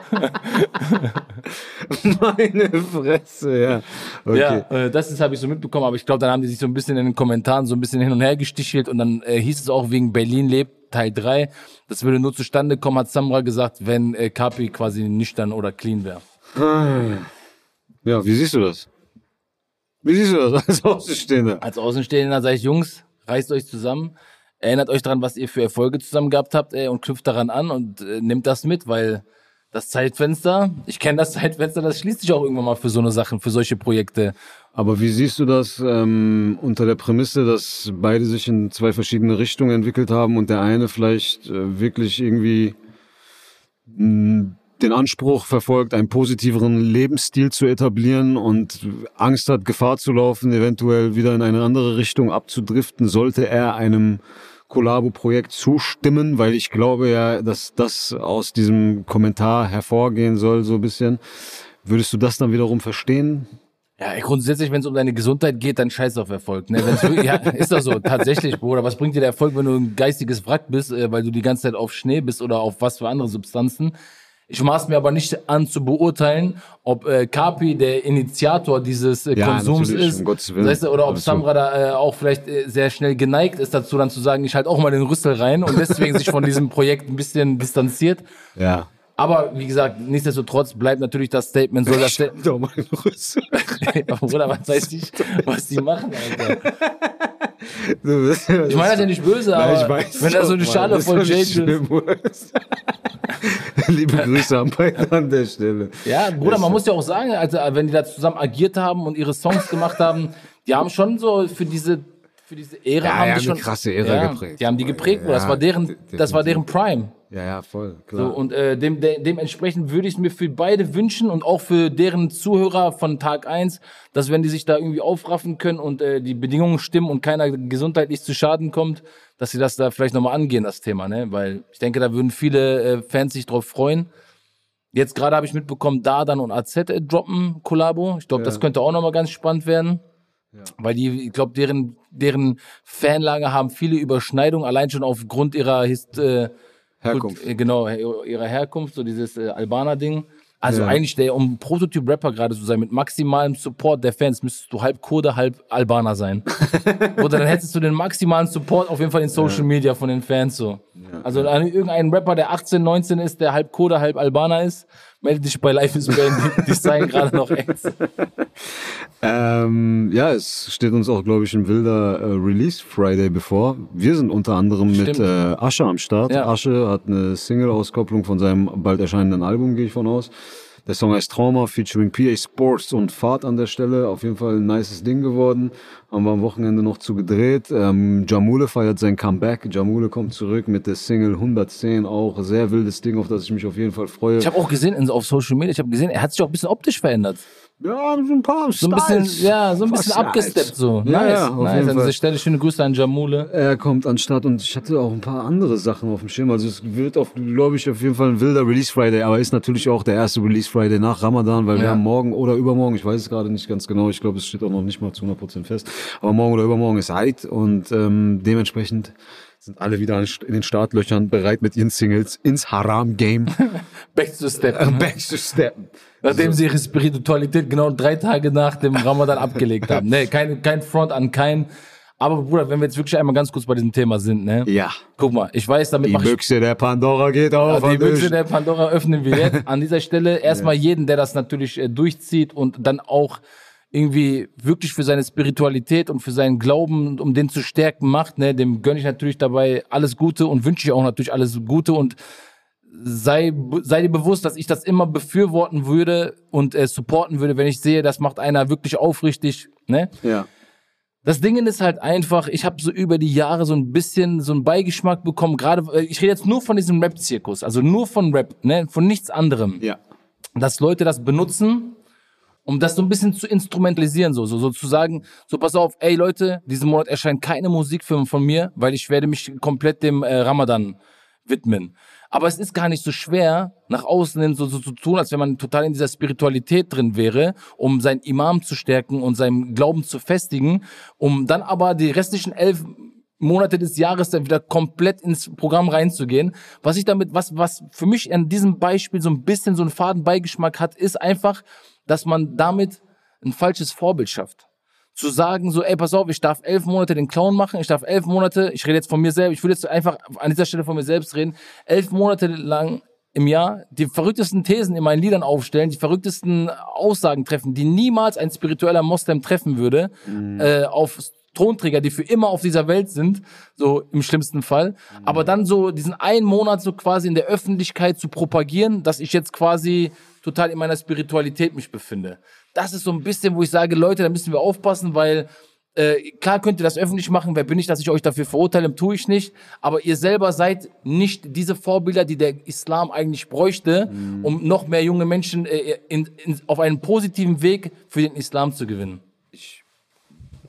[SPEAKER 2] Meine Fresse, ja. Okay.
[SPEAKER 1] Ja, äh, das habe ich so mitbekommen, aber ich glaube, dann haben die sich so ein bisschen in den Kommentaren so ein bisschen hin und her gestichelt und dann äh, hieß es auch wegen Berlin lebt, Teil drei. Das würde nur zustande kommen, hat Samra gesagt, wenn äh, K P quasi nüchtern oder clean wäre.
[SPEAKER 2] Ja, wie siehst du das? Wie siehst du das als Außenstehender?
[SPEAKER 1] Als Außenstehender sage ich, Jungs, reißt euch zusammen, erinnert euch daran, was ihr für Erfolge zusammen gehabt habt ey, und knüpft daran an und äh, nehmt das mit, weil das Zeitfenster, ich kenne das Zeitfenster, das schließt sich auch irgendwann mal für so eine Sachen, für solche Projekte.
[SPEAKER 2] Aber wie siehst du das ähm, unter der Prämisse, dass beide sich in zwei verschiedene Richtungen entwickelt haben und der eine vielleicht äh, wirklich irgendwie mh, den Anspruch verfolgt, einen positiveren Lebensstil zu etablieren und Angst hat, Gefahr zu laufen, eventuell wieder in eine andere Richtung abzudriften, sollte er einem Collabo-Projekt zustimmen, weil ich glaube ja, dass das aus diesem Kommentar hervorgehen soll, so ein bisschen. Würdest du das dann wiederum verstehen?
[SPEAKER 1] Ja, grundsätzlich, wenn es um deine Gesundheit geht, dann scheiß auf Erfolg. Ne? Wenn's wirklich, ja, ist doch so, tatsächlich, Bruder. Was bringt dir der Erfolg, wenn du ein geistiges Wrack bist, äh, weil du die ganze Zeit auf Schnee bist oder auf was für andere Substanzen? Ich maß mir aber nicht an zu beurteilen, ob äh, Kapi der Initiator dieses äh,
[SPEAKER 2] Ja,
[SPEAKER 1] Konsums
[SPEAKER 2] natürlich,
[SPEAKER 1] ist,
[SPEAKER 2] um Gottes Willen.
[SPEAKER 1] weißt du, oder ob
[SPEAKER 2] Alles
[SPEAKER 1] Samra da äh, auch vielleicht äh, sehr schnell geneigt ist dazu, dann zu sagen, ich halt auch mal den Rüssel rein und deswegen sich von diesem Projekt ein bisschen distanziert.
[SPEAKER 2] Ja.
[SPEAKER 1] Aber wie gesagt, nichtsdestotrotz bleibt natürlich das Statement, soll das Statement.
[SPEAKER 2] Doch mal den Rüssel.
[SPEAKER 1] Bruder, was weiß ich, was die machen, Alter.
[SPEAKER 2] Du bist-
[SPEAKER 1] Ich meine das ja nicht böse, aber
[SPEAKER 2] Nein, ich weiß
[SPEAKER 1] wenn da
[SPEAKER 2] doch,
[SPEAKER 1] so eine
[SPEAKER 2] Mann,
[SPEAKER 1] Schale
[SPEAKER 2] ist
[SPEAKER 1] voll
[SPEAKER 2] doch nicht
[SPEAKER 1] Jade ist.
[SPEAKER 2] schlimm. Liebe Grüße an beide an der Stelle.
[SPEAKER 1] Ja, Bruder, man muss ja auch sagen, also wenn die da zusammen agiert haben und ihre Songs gemacht haben, die haben schon so für diese für diese Ära
[SPEAKER 2] Ja,
[SPEAKER 1] haben
[SPEAKER 2] ja,
[SPEAKER 1] die
[SPEAKER 2] eine
[SPEAKER 1] schon
[SPEAKER 2] krasse Ära
[SPEAKER 1] ja,
[SPEAKER 2] geprägt.
[SPEAKER 1] Die haben die geprägt, Bruder. Das
[SPEAKER 2] Ja,
[SPEAKER 1] war deren
[SPEAKER 2] de-
[SPEAKER 1] das war deren Prime.
[SPEAKER 2] Ja, ja, voll, klar.
[SPEAKER 1] So, und äh, dem, de, dementsprechend würde ich es mir für beide wünschen und auch für deren Zuhörer von Tag eins, dass wenn die sich da irgendwie aufraffen können und äh, die Bedingungen stimmen und keiner gesundheitlich zu Schaden kommt, dass sie das da vielleicht nochmal angehen, das Thema, ne? Weil ich denke, da würden viele äh, Fans sich drauf freuen. Jetzt gerade habe ich mitbekommen, Dardan und A Z äh, droppen Kollabo. Ich glaube,
[SPEAKER 2] Ja.
[SPEAKER 1] das könnte auch nochmal ganz spannend werden. Weil die, ich glaube, deren, deren Fanlager haben viele Überschneidungen, allein schon aufgrund ihrer Hist äh,
[SPEAKER 2] Herkunft.
[SPEAKER 1] Kult- äh, genau, ihrer Herkunft, so dieses äh, Albaner-Ding. Also
[SPEAKER 2] Ja.
[SPEAKER 1] eigentlich, der, um Prototyp-Rapper gerade zu sein, mit maximalem Support der Fans, müsstest du halb Kurde, halb Albaner sein. Oder dann hättest du den maximalen Support auf jeden Fall in Social Media von den Fans so. Also an irgendein Rapper, der achtzehn, neunzehn ist, der halb Kurde, halb Albaner ist, melde dich bei Life is Pain, die, die seien gerade noch Ex.
[SPEAKER 2] Ähm, ja, es steht uns auch, glaube ich, ein wilder äh, Release Friday bevor. Wir sind unter anderem mit
[SPEAKER 1] Stimmt.
[SPEAKER 2] äh, Asche am Start.
[SPEAKER 1] Ja.
[SPEAKER 2] Asche hat eine Single-Auskopplung von seinem bald erscheinenden Album, gehe ich von aus. Der Song heißt Trauma, featuring P A Sports und Fahrt an der Stelle. Auf jeden Fall ein nices Ding geworden. Haben wir am Wochenende noch zu gedreht. Ähm, Jamule feiert sein Comeback. Jamule kommt zurück mit der Single hundertzehn. Auch sehr wildes Ding, auf das ich mich auf jeden Fall freue.
[SPEAKER 1] Ich habe auch gesehen in, auf Social Media, ich habe gesehen, er hat sich auch ein bisschen optisch verändert.
[SPEAKER 2] Ja, so ein paar
[SPEAKER 1] So ein bisschen, ja, so ein bisschen abgesteppt so.
[SPEAKER 2] Ja,
[SPEAKER 1] nice,
[SPEAKER 2] ja, auf
[SPEAKER 1] nice.
[SPEAKER 2] jeden
[SPEAKER 1] An
[SPEAKER 2] Fall.
[SPEAKER 1] dieser Stelle schöne Grüße an Jamule.
[SPEAKER 2] Er kommt anstatt und ich hatte auch ein paar andere Sachen auf dem Schirm. Also es wird, glaube ich, auf jeden Fall ein wilder Release Friday, aber ist natürlich auch der erste Release Friday nach Ramadan, weil wir
[SPEAKER 1] Ja.
[SPEAKER 2] haben morgen oder übermorgen, ich weiß es gerade nicht ganz genau, ich glaube, es steht auch noch nicht mal zu hundert Prozent fest, aber morgen oder übermorgen ist Eid und ähm, dementsprechend sind alle wieder in den Startlöchern bereit mit ihren Singles ins Haram-Game
[SPEAKER 1] Back to Step.
[SPEAKER 2] back to step.
[SPEAKER 1] Nachdem sie ihre Spiritualität genau drei Tage nach dem Ramadan abgelegt haben. Nee, kein, kein Front an keinen. Aber Bruder, wenn wir jetzt wirklich einmal ganz kurz bei diesem Thema sind, ne?
[SPEAKER 2] Ja,
[SPEAKER 1] Guck mal, ich weiß, damit
[SPEAKER 2] die
[SPEAKER 1] mache ich
[SPEAKER 2] Büchse der Pandora geht auf.
[SPEAKER 1] die Büchse
[SPEAKER 2] Büchse
[SPEAKER 1] der Pandora öffnen wir jetzt. An dieser Stelle erstmal jeden, der das natürlich äh, durchzieht und dann auch irgendwie wirklich für seine Spiritualität und für seinen Glauben, um den zu stärken macht, ne, dem gönne ich natürlich dabei alles Gute und wünsche ich auch natürlich alles Gute und sei, sei dir bewusst, dass ich das immer befürworten würde und äh, supporten würde, wenn ich sehe, das macht einer wirklich aufrichtig, ne?
[SPEAKER 2] Ja.
[SPEAKER 1] Das Ding ist halt einfach, ich habe so über die Jahre so ein bisschen so einen Beigeschmack bekommen, gerade, äh, ich rede jetzt nur von diesem Rap-Zirkus, also nur von Rap, ne, von nichts anderem,
[SPEAKER 2] Ja.
[SPEAKER 1] dass Leute das benutzen, um das so ein bisschen zu instrumentalisieren, so, so, so zu sagen, so pass auf, ey Leute, diesen Monat erscheint keine Musikfilm von mir, weil ich werde mich komplett dem äh, Ramadan widmen. Aber es ist gar nicht so schwer, nach außen hin so, so zu tun, als wenn man total in dieser Spiritualität drin wäre, um seinen Imam zu stärken und seinen Glauben zu festigen, um dann aber die restlichen elf Monate des Jahres dann wieder komplett ins Programm reinzugehen. Was ich damit, was, was für mich an diesem Beispiel so ein bisschen so einen faden Beigeschmack hat, ist einfach, dass man damit ein falsches Vorbild schafft. Zu sagen so, ey, pass auf, ich darf elf Monate den Clown machen, ich darf elf Monate, ich rede jetzt von mir selbst, ich will jetzt einfach an dieser Stelle von mir selbst reden, elf Monate lang im Jahr die verrücktesten Thesen in meinen Liedern aufstellen, die verrücktesten Aussagen treffen, die niemals ein spiritueller Moslem treffen würde, mhm. äh, auf Tonträger, die für immer auf dieser Welt sind, so im schlimmsten Fall, mhm. aber dann so diesen einen Monat so quasi in der Öffentlichkeit zu propagieren, dass ich jetzt quasi total in meiner Spiritualität mich befinde. Das ist so ein bisschen, wo ich sage, Leute, da müssen wir aufpassen, weil äh, klar könnt ihr das öffentlich machen, wer bin ich, dass ich euch dafür verurteile, tue ich nicht, aber ihr selber seid nicht diese Vorbilder, die der Islam eigentlich bräuchte, mhm. um noch mehr junge Menschen äh, in, in, auf einen positiven Weg für den Islam zu gewinnen.
[SPEAKER 2] Ich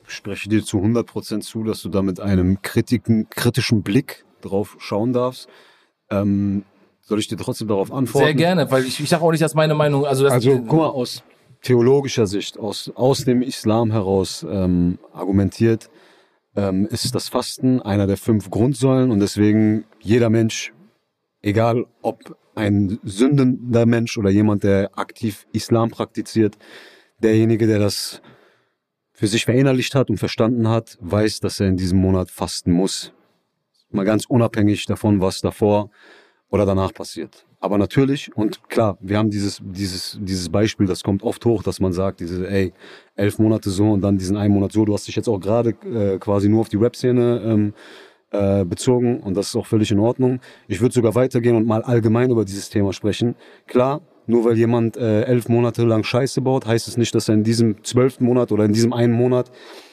[SPEAKER 2] spreche dir zu hundert Prozent zu, dass du da mit einem kritiken, kritischen Blick drauf schauen darfst. Ähm, soll ich dir trotzdem darauf antworten?
[SPEAKER 1] Sehr gerne, weil ich, ich sage auch nicht, dass meine Meinung... Also, das,
[SPEAKER 2] also guck mal, aus theologischer Sicht, aus, aus dem Islam heraus ähm, argumentiert, ähm, ist das Fasten einer der fünf Grundsäulen und deswegen jeder Mensch, egal ob ein sündender Mensch oder jemand, der aktiv Islam praktiziert, derjenige, der das für sich verinnerlicht hat und verstanden hat, weiß, dass er in diesem Monat fasten muss. Mal ganz unabhängig davon, was davor oder danach passiert. Aber natürlich, und klar, wir haben dieses, dieses, dieses Beispiel, das kommt oft hoch, dass man sagt, diese, ey, elf Monate so und dann diesen einen Monat so. Du hast dich jetzt auch gerade äh, quasi nur auf die Rap-Szene ähm, äh, bezogen und das ist auch völlig in Ordnung. Ich würde sogar weitergehen und mal allgemein über dieses Thema sprechen. Klar, nur weil jemand äh, elf Monate lang Scheiße baut, heißt es nicht, dass er in diesem zwölften Monat oder in diesem einen Monat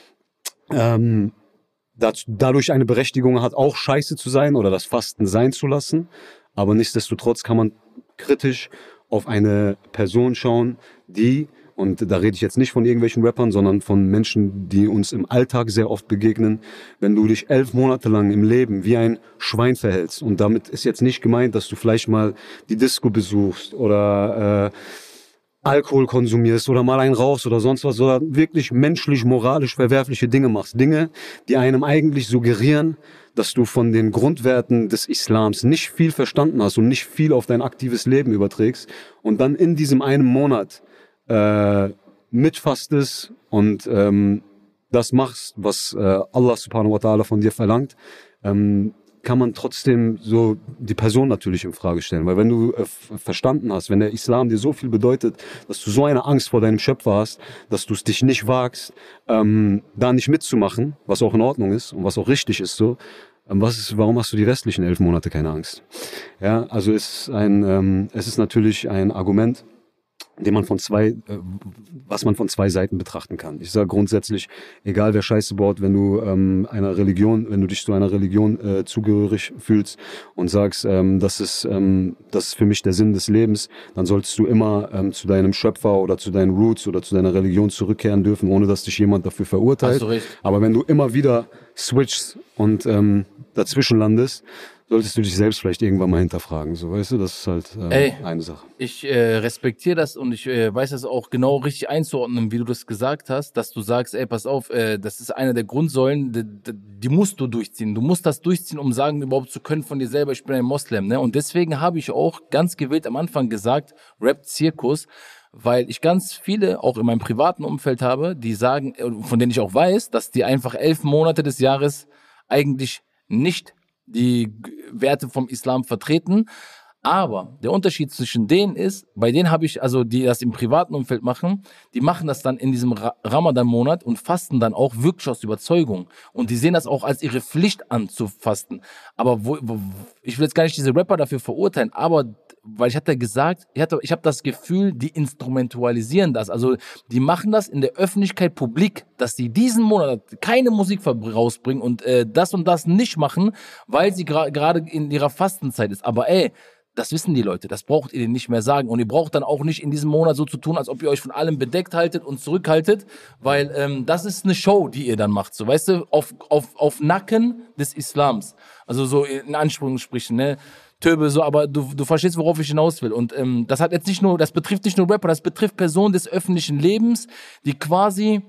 [SPEAKER 2] ähm, dadurch eine Berechtigung hat, auch Scheiße zu sein oder das Fasten sein zu lassen. Aber nichtsdestotrotz kann man kritisch auf eine Person schauen, die, und da rede ich jetzt nicht von irgendwelchen Rappern, sondern von Menschen, die uns im Alltag sehr oft begegnen, wenn du dich elf Monate lang im Leben wie ein Schwein verhältst. Und damit ist jetzt nicht gemeint, dass du vielleicht mal die Disco besuchst oder äh, Alkohol konsumierst oder mal einen rauchst oder sonst was, sondern wirklich menschlich, moralisch verwerfliche Dinge machst. Dinge, die einem eigentlich suggerieren, dass du von den Grundwerten des Islams nicht viel verstanden hast und nicht viel auf dein aktives Leben überträgst und dann in diesem einen Monat äh, mitfastest und ähm, das machst, was äh, Allah subhanahu wa ta'ala von dir verlangt, ähm, kann man trotzdem so die Person natürlich in Frage stellen. Weil wenn du äh, verstanden hast, wenn der Islam dir so viel bedeutet, dass du so eine Angst vor deinem Schöpfer hast, dass du es dich nicht wagst, ähm, da nicht mitzumachen, was auch in Ordnung ist und was auch richtig ist, so, ähm, was ist, warum hast du die restlichen elf Monate keine Angst? Ja, also es ist ein, ähm, es ist natürlich ein Argument, den man von zwei, äh, was man von zwei Seiten betrachten kann. Ich sage grundsätzlich, egal wer Scheiße baut, wenn du ähm, einer Religion, wenn du dich zu einer Religion äh, zugehörig fühlst und sagst, ähm, das ist, ähm, das ist für mich der Sinn des Lebens, dann solltest du immer ähm, zu deinem Schöpfer oder zu deinen Roots oder zu deiner Religion zurückkehren dürfen, ohne dass dich jemand dafür verurteilt.
[SPEAKER 1] Hast du recht.
[SPEAKER 2] Aber wenn du immer wieder switchst und ähm, dazwischen landest, solltest du dich selbst vielleicht irgendwann mal hinterfragen. So, weißt du, das ist halt ähm,
[SPEAKER 1] Ey,
[SPEAKER 2] eine Sache.
[SPEAKER 1] Ich äh, respektiere das und ich äh, weiß das auch genau richtig einzuordnen, wie du das gesagt hast, dass du sagst, ey, pass auf, äh, das ist eine der Grundsäulen, die, die, die musst du durchziehen. Du musst das durchziehen, um sagen überhaupt zu können von dir selber, ich bin ein Moslem. Ne? Und deswegen habe ich auch ganz gewählt am Anfang gesagt, Rap-Zirkus, weil ich ganz viele, auch in meinem privaten Umfeld habe, die sagen, von denen ich auch weiß, dass die einfach elf Monate des Jahres eigentlich nicht die Werte vom Islam vertreten. Aber der Unterschied zwischen denen ist, bei denen habe ich, also die das im privaten Umfeld machen, die machen das dann in diesem Ra- Ramadan-Monat und fasten dann auch wirklich aus Überzeugung. Und die sehen das auch als ihre Pflicht an, zu fasten. Aber wo, wo, ich will jetzt gar nicht diese Rapper dafür verurteilen, aber weil ich hatte gesagt, ich hatte, ich habe das Gefühl, die instrumentalisieren das. Also die machen das in der Öffentlichkeit publik, dass die diesen Monat keine Musik rausbringen und äh, das und das nicht machen, weil sie gra- gerade in ihrer Fastenzeit ist. Aber ey, das wissen die Leute, das braucht ihr denen nicht mehr sagen. Und ihr braucht dann auch nicht in diesem Monat so zu tun, als ob ihr euch von allem bedeckt haltet und zurückhaltet, weil ähm, das ist eine Show, die ihr dann macht. So, weißt du, auf, auf, auf Nacken des Islams. Also so in Anführungsstrichen, ne? Töbe, so, aber du, du verstehst, worauf ich hinaus will. Und ähm, das hat jetzt nicht nur, das betrifft nicht nur Rapper, das betrifft Personen des öffentlichen Lebens, die quasi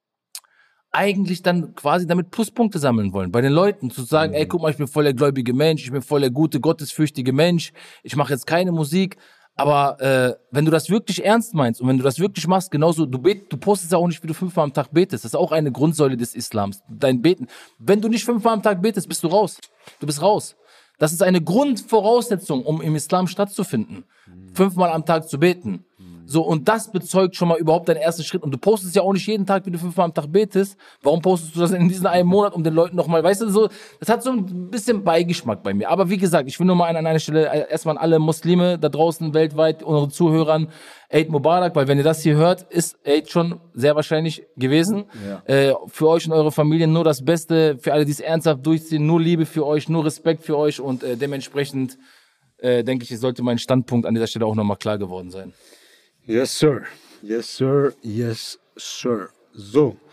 [SPEAKER 1] eigentlich dann quasi damit Pluspunkte sammeln wollen. Bei den Leuten zu sagen, ey, guck mal, ich bin voll der gläubige Mensch, ich bin voll der gute, gottesfürchtige Mensch, ich mache jetzt keine Musik, aber äh, wenn du das wirklich ernst meinst und wenn du das wirklich machst, genauso, du bet, du postest ja auch nicht, wie du fünfmal am Tag betest, das ist auch eine Grundsäule des Islams, dein Beten. Wenn du nicht fünfmal am Tag betest, bist du raus. Du bist raus. Das ist eine Grundvoraussetzung, um im Islam stattzufinden. Fünfmal am Tag zu beten. So, und das bezeugt schon mal überhaupt deinen ersten Schritt. Und du postest ja auch nicht jeden Tag, wie du fünfmal am Tag betest. Warum postest du das in diesem einen Monat, um den Leuten nochmal, weißt du, so, das hat so ein bisschen Beigeschmack bei mir. Aber wie gesagt, ich will nur mal an einer Stelle erstmal an alle Muslime da draußen weltweit, unsere Zuhörern, Eid Mubarak, weil wenn ihr das hier hört, ist Eid schon sehr wahrscheinlich gewesen. Ja. Äh, für euch und eure Familien nur das Beste, für alle, die es ernsthaft durchziehen, nur Liebe für euch, nur Respekt für euch und äh, dementsprechend äh, denke ich, sollte mein Standpunkt an dieser Stelle auch nochmal klar geworden sein.
[SPEAKER 2] Yes, sir. Yes, sir. Yes, sir. So,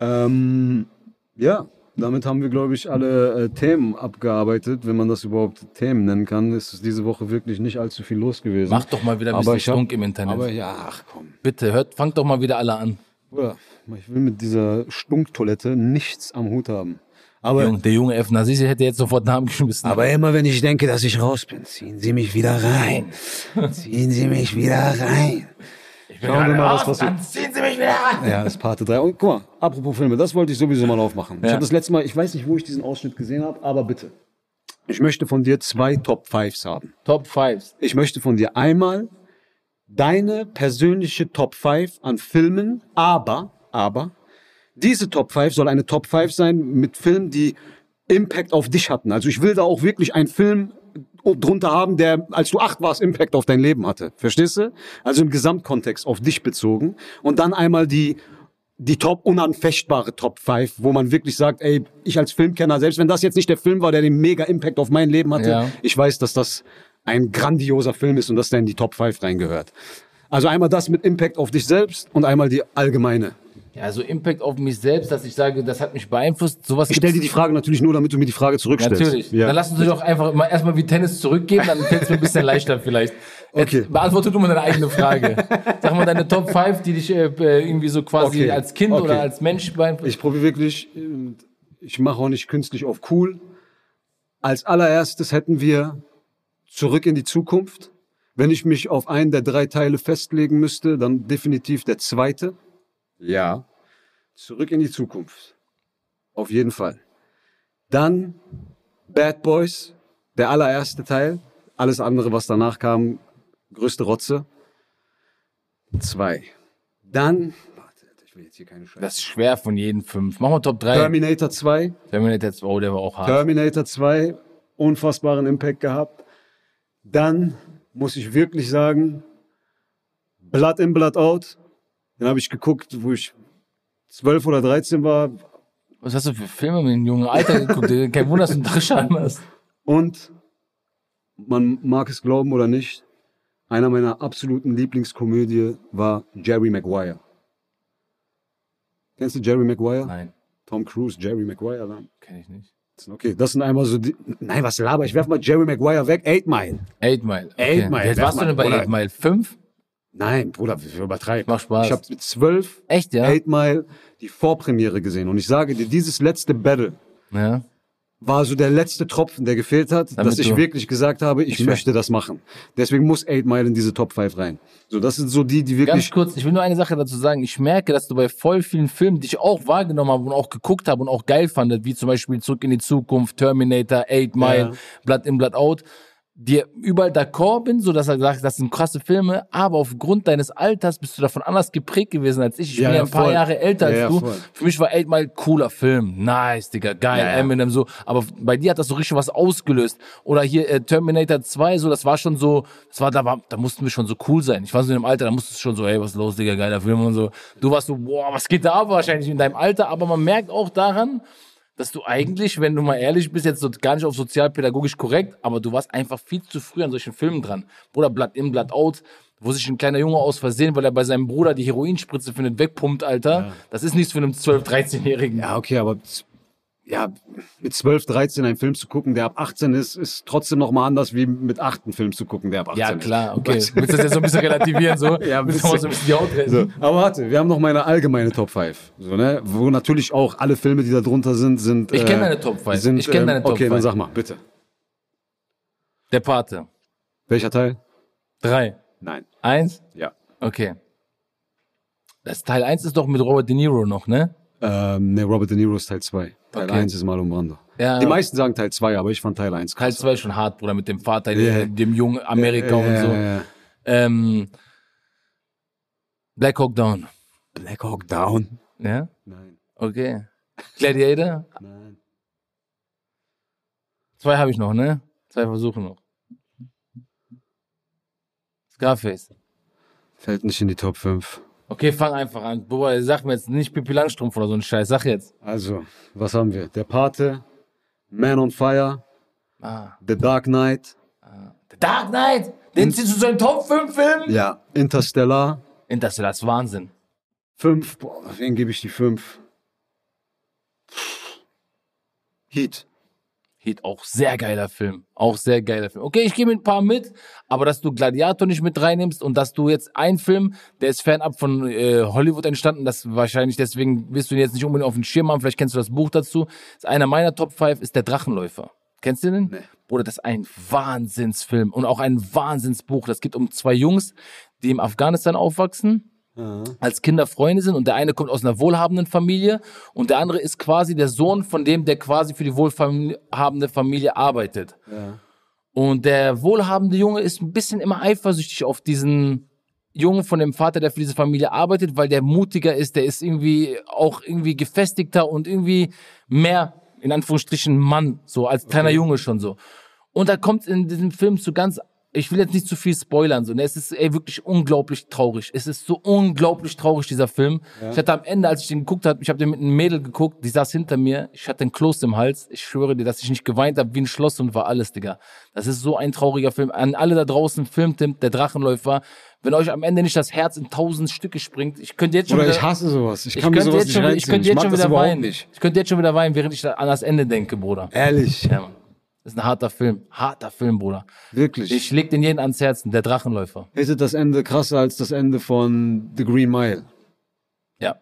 [SPEAKER 2] Ähm, ja, damit haben wir, glaube ich, alle äh, Themen abgearbeitet. Wenn man das überhaupt Themen nennen kann, ist es diese Woche wirklich nicht allzu viel los gewesen.
[SPEAKER 1] Mach doch mal wieder ein
[SPEAKER 2] Aber
[SPEAKER 1] bisschen
[SPEAKER 2] ich hab-
[SPEAKER 1] Stunk im Internet.
[SPEAKER 2] Aber ja, ach komm.
[SPEAKER 1] Bitte, hört, fangt doch mal wieder alle an.
[SPEAKER 2] Bruder, ich will mit dieser Stunktoilette nichts am Hut haben. Aber,
[SPEAKER 1] Jung, der junge F. Nasisi hätte jetzt sofort Namen geschmissen.
[SPEAKER 2] aber immer wenn ich denke, dass ich raus bin, ziehen Sie mich wieder rein. Ziehen Sie mich wieder rein.
[SPEAKER 1] ich bin
[SPEAKER 2] Schauen wir mal, was passiert.
[SPEAKER 1] dann ziehen Sie mich wieder rein.
[SPEAKER 2] Ja, das ist Parte drei. Und guck mal, apropos Filme, das wollte ich sowieso mal aufmachen. Ich
[SPEAKER 1] Ja.
[SPEAKER 2] habe das letzte Mal, ich weiß nicht, wo ich diesen Ausschnitt gesehen habe, aber bitte. Ich möchte von dir zwei Top Fives haben.
[SPEAKER 1] Top Fives.
[SPEAKER 2] Ich möchte von dir einmal deine persönliche Top fünf an Filmen, aber, aber, diese Top fünf soll eine Top fünf sein mit Filmen, die Impact auf dich hatten. Also ich will da auch wirklich einen Film drunter haben, der, als du acht warst, Impact auf dein Leben hatte. Verstehst du? Also im Gesamtkontext auf dich bezogen. Und dann einmal die, die Top, unanfechtbare Top fünf, wo man wirklich sagt, ey, ich als Filmkenner, selbst wenn das jetzt nicht der Film war, der den mega Impact auf mein Leben hatte,
[SPEAKER 1] Ja.
[SPEAKER 2] ich weiß, dass das ein grandioser Film ist und dass der in die Top fünf reingehört. Also einmal das mit Impact auf dich selbst und einmal die allgemeine.
[SPEAKER 1] Ja, also Impact auf mich selbst, dass ich sage, das hat mich beeinflusst. Sowas
[SPEAKER 2] Ich stelle dir die Frage natürlich nur, damit du mir die Frage zurückstellst.
[SPEAKER 1] Natürlich.
[SPEAKER 2] Ja.
[SPEAKER 1] Dann lassen Sie doch einfach mal erstmal wie Tennis zurückgeben, dann fällt es mir ein bisschen leichter vielleicht. Jetzt
[SPEAKER 2] Okay.
[SPEAKER 1] beantworte du mal deine eigene Frage. Sag mal deine Top fünf, die dich äh, irgendwie so quasi
[SPEAKER 2] Okay.
[SPEAKER 1] als Kind
[SPEAKER 2] Okay.
[SPEAKER 1] oder als Mensch beeinflusst.
[SPEAKER 2] Ich probiere wirklich, äh, ich mache auch nicht künstlich auf cool. Als allererstes hätten wir Zurück in die Zukunft. Wenn ich mich auf einen der drei Teile festlegen müsste, dann definitiv der zweite. Ja. Zurück in die Zukunft. Auf jeden Fall. Dann Bad Boys, der allererste Teil. Alles andere, was danach kam, größte Rotze. Zwei. Dann, warte, ich will jetzt hier keine Scheiße.
[SPEAKER 1] Das ist schwer von jeden fünf. Machen wir Top drei.
[SPEAKER 2] Terminator zwei.
[SPEAKER 1] Terminator zwei, oh, der war auch hart.
[SPEAKER 2] Terminator zwei, unfassbaren Impact gehabt. Dann muss ich wirklich sagen, Blood in, Blood out. Den habe ich geguckt, wo ich zwölf oder dreizehn war.
[SPEAKER 1] Was hast du für Filme mit dem jungen Alter geguckt? Kein Wunder, dass du einen Drescher hast.
[SPEAKER 2] Und man mag es glauben oder nicht, einer meiner absoluten Lieblingskomödie war Jerry Maguire. Kennst du Jerry Maguire?
[SPEAKER 1] Nein,
[SPEAKER 2] Tom Cruise, Jerry Maguire. Dann.
[SPEAKER 1] kenn ich nicht.
[SPEAKER 2] Okay, das sind einmal so die. Nein, was laber, ich werf mal Jerry Maguire weg. Eight Mile.
[SPEAKER 1] Eight Mile. Okay.
[SPEAKER 2] Eight Mile,
[SPEAKER 1] Wie alt
[SPEAKER 2] werf
[SPEAKER 1] warst du
[SPEAKER 2] mal,
[SPEAKER 1] denn bei
[SPEAKER 2] Bruder.
[SPEAKER 1] Eight Mile? Fünf?
[SPEAKER 2] Nein, Bruder, wir übertreiben.
[SPEAKER 1] Macht Spaß.
[SPEAKER 2] Ich habe mit zwölf
[SPEAKER 1] Echt, ja?
[SPEAKER 2] Eight Mile die Vorpremiere gesehen. Und ich sage dir, dieses letzte Battle
[SPEAKER 1] Ja.
[SPEAKER 2] war so der letzte Tropfen, der gefehlt hat,
[SPEAKER 1] Damit
[SPEAKER 2] dass ich
[SPEAKER 1] du-
[SPEAKER 2] wirklich gesagt habe, ich
[SPEAKER 1] Ich
[SPEAKER 2] möchte das machen. Deswegen muss Eight Mile in diese Top fünf rein. So, das sind so die, die
[SPEAKER 1] Ganz
[SPEAKER 2] wirklich.
[SPEAKER 1] kurz, ich will nur eine Sache dazu sagen. Ich merke, dass du bei voll vielen Filmen, die ich auch wahrgenommen habe und auch geguckt habe und auch geil fandet, wie zum Beispiel Zurück in die Zukunft, Terminator, Eight Mile,
[SPEAKER 2] Ja.
[SPEAKER 1] Blood in, Blood out, dir überall d'accord bin, so dass er sagt, das sind krasse Filme, aber aufgrund deines Alters bist du davon anders geprägt gewesen als ich. Ich
[SPEAKER 2] Ja,
[SPEAKER 1] bin ja
[SPEAKER 2] ja,
[SPEAKER 1] ein paar
[SPEAKER 2] voll.
[SPEAKER 1] Jahre älter als
[SPEAKER 2] Ja, ja,
[SPEAKER 1] du.
[SPEAKER 2] voll.
[SPEAKER 1] Für mich war Eight Mile cooler Film. Nice, Digga, geil,
[SPEAKER 2] Ja, ja.
[SPEAKER 1] Eminem so. Aber bei dir hat das so richtig was ausgelöst. Oder hier äh, Terminator zwei, so, das war schon so, das war, da war, da mussten wir schon so cool sein. Ich war so in dem Alter, da musstest du schon so, hey, was ist los, Digga, geiler Film und so. Du warst so, boah, was geht da ab wahrscheinlich in deinem Alter, aber man merkt auch daran, dass du eigentlich, wenn du mal ehrlich bist, jetzt so gar nicht auf sozialpädagogisch korrekt, aber du warst einfach viel zu früh an solchen Filmen dran. Bruder, Blood in, Blood out, wo sich ein kleiner Junge aus Versehen, weil er bei seinem Bruder die Heroinspritze findet, wegpumpt, Alter. Das ist nichts für einen zwölf-, dreizehnjährigen.
[SPEAKER 2] Ja, okay, aber z- ja, mit zwölf, dreizehn einen Film zu gucken, der ab achtzehn ist, ist trotzdem noch mal anders, wie mit acht einen Film zu gucken, der ab achtzehn
[SPEAKER 1] Ja,
[SPEAKER 2] ist.
[SPEAKER 1] klar, okay.
[SPEAKER 2] Weißt du?
[SPEAKER 1] Willst du das jetzt so ein bisschen relativieren, so?
[SPEAKER 2] Ja, ein
[SPEAKER 1] Willst du mal
[SPEAKER 2] bisschen.
[SPEAKER 1] so ein bisschen die Haut retten?
[SPEAKER 2] So, aber warte, wir haben noch meine allgemeine Top fünf. So, ne? Wo natürlich auch alle Filme, die da drunter sind, sind.
[SPEAKER 1] Ich
[SPEAKER 2] äh,
[SPEAKER 1] kenn deine Top fünf.
[SPEAKER 2] Sind,
[SPEAKER 1] Ich kenn deine
[SPEAKER 2] ähm,
[SPEAKER 1] Top
[SPEAKER 2] Okay, dann
[SPEAKER 1] fünf.
[SPEAKER 2] sag mal, bitte.
[SPEAKER 1] Der Pate.
[SPEAKER 2] Welcher Teil?
[SPEAKER 1] Drei.
[SPEAKER 2] Nein.
[SPEAKER 1] Eins?
[SPEAKER 2] Ja.
[SPEAKER 1] Okay. Das Teil eins ist doch mit Robert De Niro noch, ne?
[SPEAKER 2] Ähm, ne, Robert De Niro ist Teil zwei. Teil
[SPEAKER 1] Okay.
[SPEAKER 2] eins ist Marlon Brando.
[SPEAKER 1] Ja.
[SPEAKER 2] Die meisten sagen Teil zwei, aber ich fand Teil eins
[SPEAKER 1] Teil
[SPEAKER 2] krass.
[SPEAKER 1] zwei ist schon hart, Bruder, mit dem Vater,
[SPEAKER 2] Ja.
[SPEAKER 1] dem, dem jungen Amerika
[SPEAKER 2] Ja,
[SPEAKER 1] und so.
[SPEAKER 2] ja, ja.
[SPEAKER 1] Ähm, Black Hawk Down.
[SPEAKER 2] Black Hawk Down?
[SPEAKER 1] Ja?
[SPEAKER 2] Nein.
[SPEAKER 1] Okay. Gladiator?
[SPEAKER 2] Nein.
[SPEAKER 1] Zwei habe ich noch, ne? Zwei Versuche noch. Scarface.
[SPEAKER 2] Fällt nicht in die Top fünf.
[SPEAKER 1] Okay, fang einfach an. Boah, sag mir jetzt nicht Pippi Langstrumpf oder so ein Scheiß. Sag jetzt.
[SPEAKER 2] Also, was haben wir? Der Pate, Man on Fire,
[SPEAKER 1] Ah.
[SPEAKER 2] The Dark Knight,
[SPEAKER 1] The Dark Knight! Den ziehst du so einen Top fünf Film?
[SPEAKER 2] ja, Interstellar,
[SPEAKER 1] Interstellar ist Wahnsinn.
[SPEAKER 2] fünf, boah, wen gebe ich die fünf? Heat.
[SPEAKER 1] Heat, auch sehr geiler Film. Auch sehr geiler Film. Okay, ich gehe mit ein paar mit, aber dass du Gladiator nicht mit reinnimmst und dass du jetzt einen Film, der ist fernab von äh, Hollywood entstanden, das wahrscheinlich deswegen wirst du ihn jetzt nicht unbedingt auf den Schirm haben, vielleicht kennst du das Buch dazu. Das ist einer meiner Top fünf, ist der Drachenläufer. Kennst du den?
[SPEAKER 2] Nee.
[SPEAKER 1] Bruder, das ist ein Wahnsinnsfilm und auch ein Wahnsinnsbuch. Das geht um zwei Jungs, die im Afghanistan aufwachsen. Mhm. Als Kinder Freunde sind und der eine kommt aus einer wohlhabenden Familie und der andere ist quasi der Sohn von dem, der quasi für die wohlhabende Familie arbeitet. Ja. Und der wohlhabende Junge ist ein bisschen immer eifersüchtig auf diesen Jungen von dem Vater, der für diese Familie arbeitet, weil der mutiger ist, der ist irgendwie auch irgendwie gefestigter und irgendwie mehr, in Anführungsstrichen, Mann, so als kleiner okay. Junge schon so. Und da kommt in diesem Film zu ganz ich will jetzt nicht zu viel spoilern, so, ne? Es ist ey, wirklich unglaublich traurig. Es ist so unglaublich traurig, dieser Film. Ja. Ich hatte am Ende, als ich den geguckt habe, ich habe den mit einem Mädel geguckt, die saß hinter mir, ich hatte einen Kloß im Hals. Ich schwöre dir, dass ich nicht geweint habe wie ein Schloss und war alles, Digga. Das ist so ein trauriger Film. An alle da draußen, Filmtipp, der Drachenläufer. Wenn euch am Ende nicht das Herz in tausend Stücke springt, ich könnte jetzt schon
[SPEAKER 2] Oder
[SPEAKER 1] wieder...
[SPEAKER 2] ich hasse sowas. Ich
[SPEAKER 1] ich
[SPEAKER 2] kann mir sowas
[SPEAKER 1] jetzt
[SPEAKER 2] nicht
[SPEAKER 1] schon,
[SPEAKER 2] reinziehen.
[SPEAKER 1] Ich könnte jetzt
[SPEAKER 2] ich
[SPEAKER 1] schon
[SPEAKER 2] mag
[SPEAKER 1] wieder weinen.
[SPEAKER 2] Nicht.
[SPEAKER 1] Ich könnte jetzt schon wieder weinen, während ich an das Ende denke, Bruder.
[SPEAKER 2] Ehrlich?
[SPEAKER 1] Ja, Mann. Das ist ein harter Film. Harter Film, Bruder.
[SPEAKER 2] Wirklich?
[SPEAKER 1] Ich leg den jeden ans Herzen, der Drachenläufer.
[SPEAKER 2] Ist das Ende krasser als das Ende von The Green Mile?
[SPEAKER 1] Ja.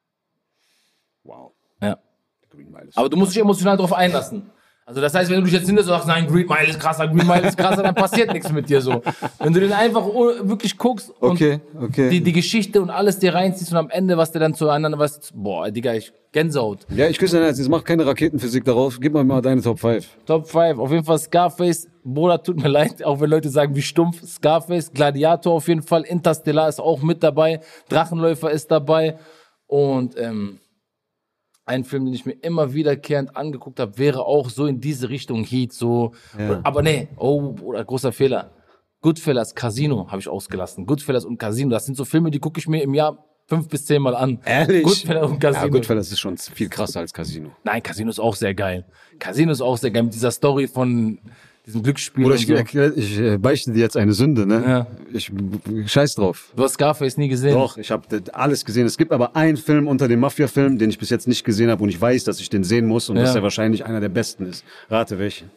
[SPEAKER 2] Wow.
[SPEAKER 1] Ja. The Green Mile ist aber du musst dich emotional darauf einlassen. Also das heißt, wenn du dich jetzt hinlässt und sagst, nein, Green Mile ist krasser, Green Mile ist krasser, dann passiert nichts mit dir so. Wenn du den einfach wirklich guckst und
[SPEAKER 2] okay, okay.
[SPEAKER 1] Die, die Geschichte und alles dir reinziehst und am Ende, was der dann zueinander, was, boah, Digga, ich, Gänsehaut.
[SPEAKER 2] Ja, ich küsse dein Herz, jetzt mach keine Raketenphysik darauf, gib mal mal deine Top fünf.
[SPEAKER 1] Top fünf, auf jeden Fall Scarface, Bruder, tut mir leid, auch wenn Leute sagen, wie stumpf, Scarface, Gladiator auf jeden Fall, Interstellar ist auch mit dabei, Drachenläufer ist dabei und, ähm, ein Film, den ich mir immer wiederkehrend angeguckt habe, wäre auch so in diese Richtung Heat, so. Ja. Aber nee, oh, Bruder, großer Fehler. Goodfellas, Casino habe ich ausgelassen. Goodfellas und Casino, das sind so Filme, die gucke ich mir im Jahr fünf bis zehn Mal an.
[SPEAKER 2] Ehrlich?
[SPEAKER 1] Goodfellas und Casino.
[SPEAKER 2] Ja, Goodfellas ist schon viel krasser als Casino.
[SPEAKER 1] Nein, Casino ist auch sehr geil. Casino ist auch sehr geil mit dieser Story von diesem Glücksspiel.
[SPEAKER 2] Oder ich, so. ich, ich äh, beichte dir jetzt eine Sünde, ne?
[SPEAKER 1] Ja.
[SPEAKER 2] Ich scheiß drauf.
[SPEAKER 1] Du hast Scarface nie gesehen?
[SPEAKER 2] Doch, ich habe alles gesehen. Es gibt aber einen Film unter den Mafia-Filmen, den ich bis jetzt nicht gesehen habe und ich weiß, dass ich den sehen muss und ja. dass er wahrscheinlich einer der besten ist. Rate welchen?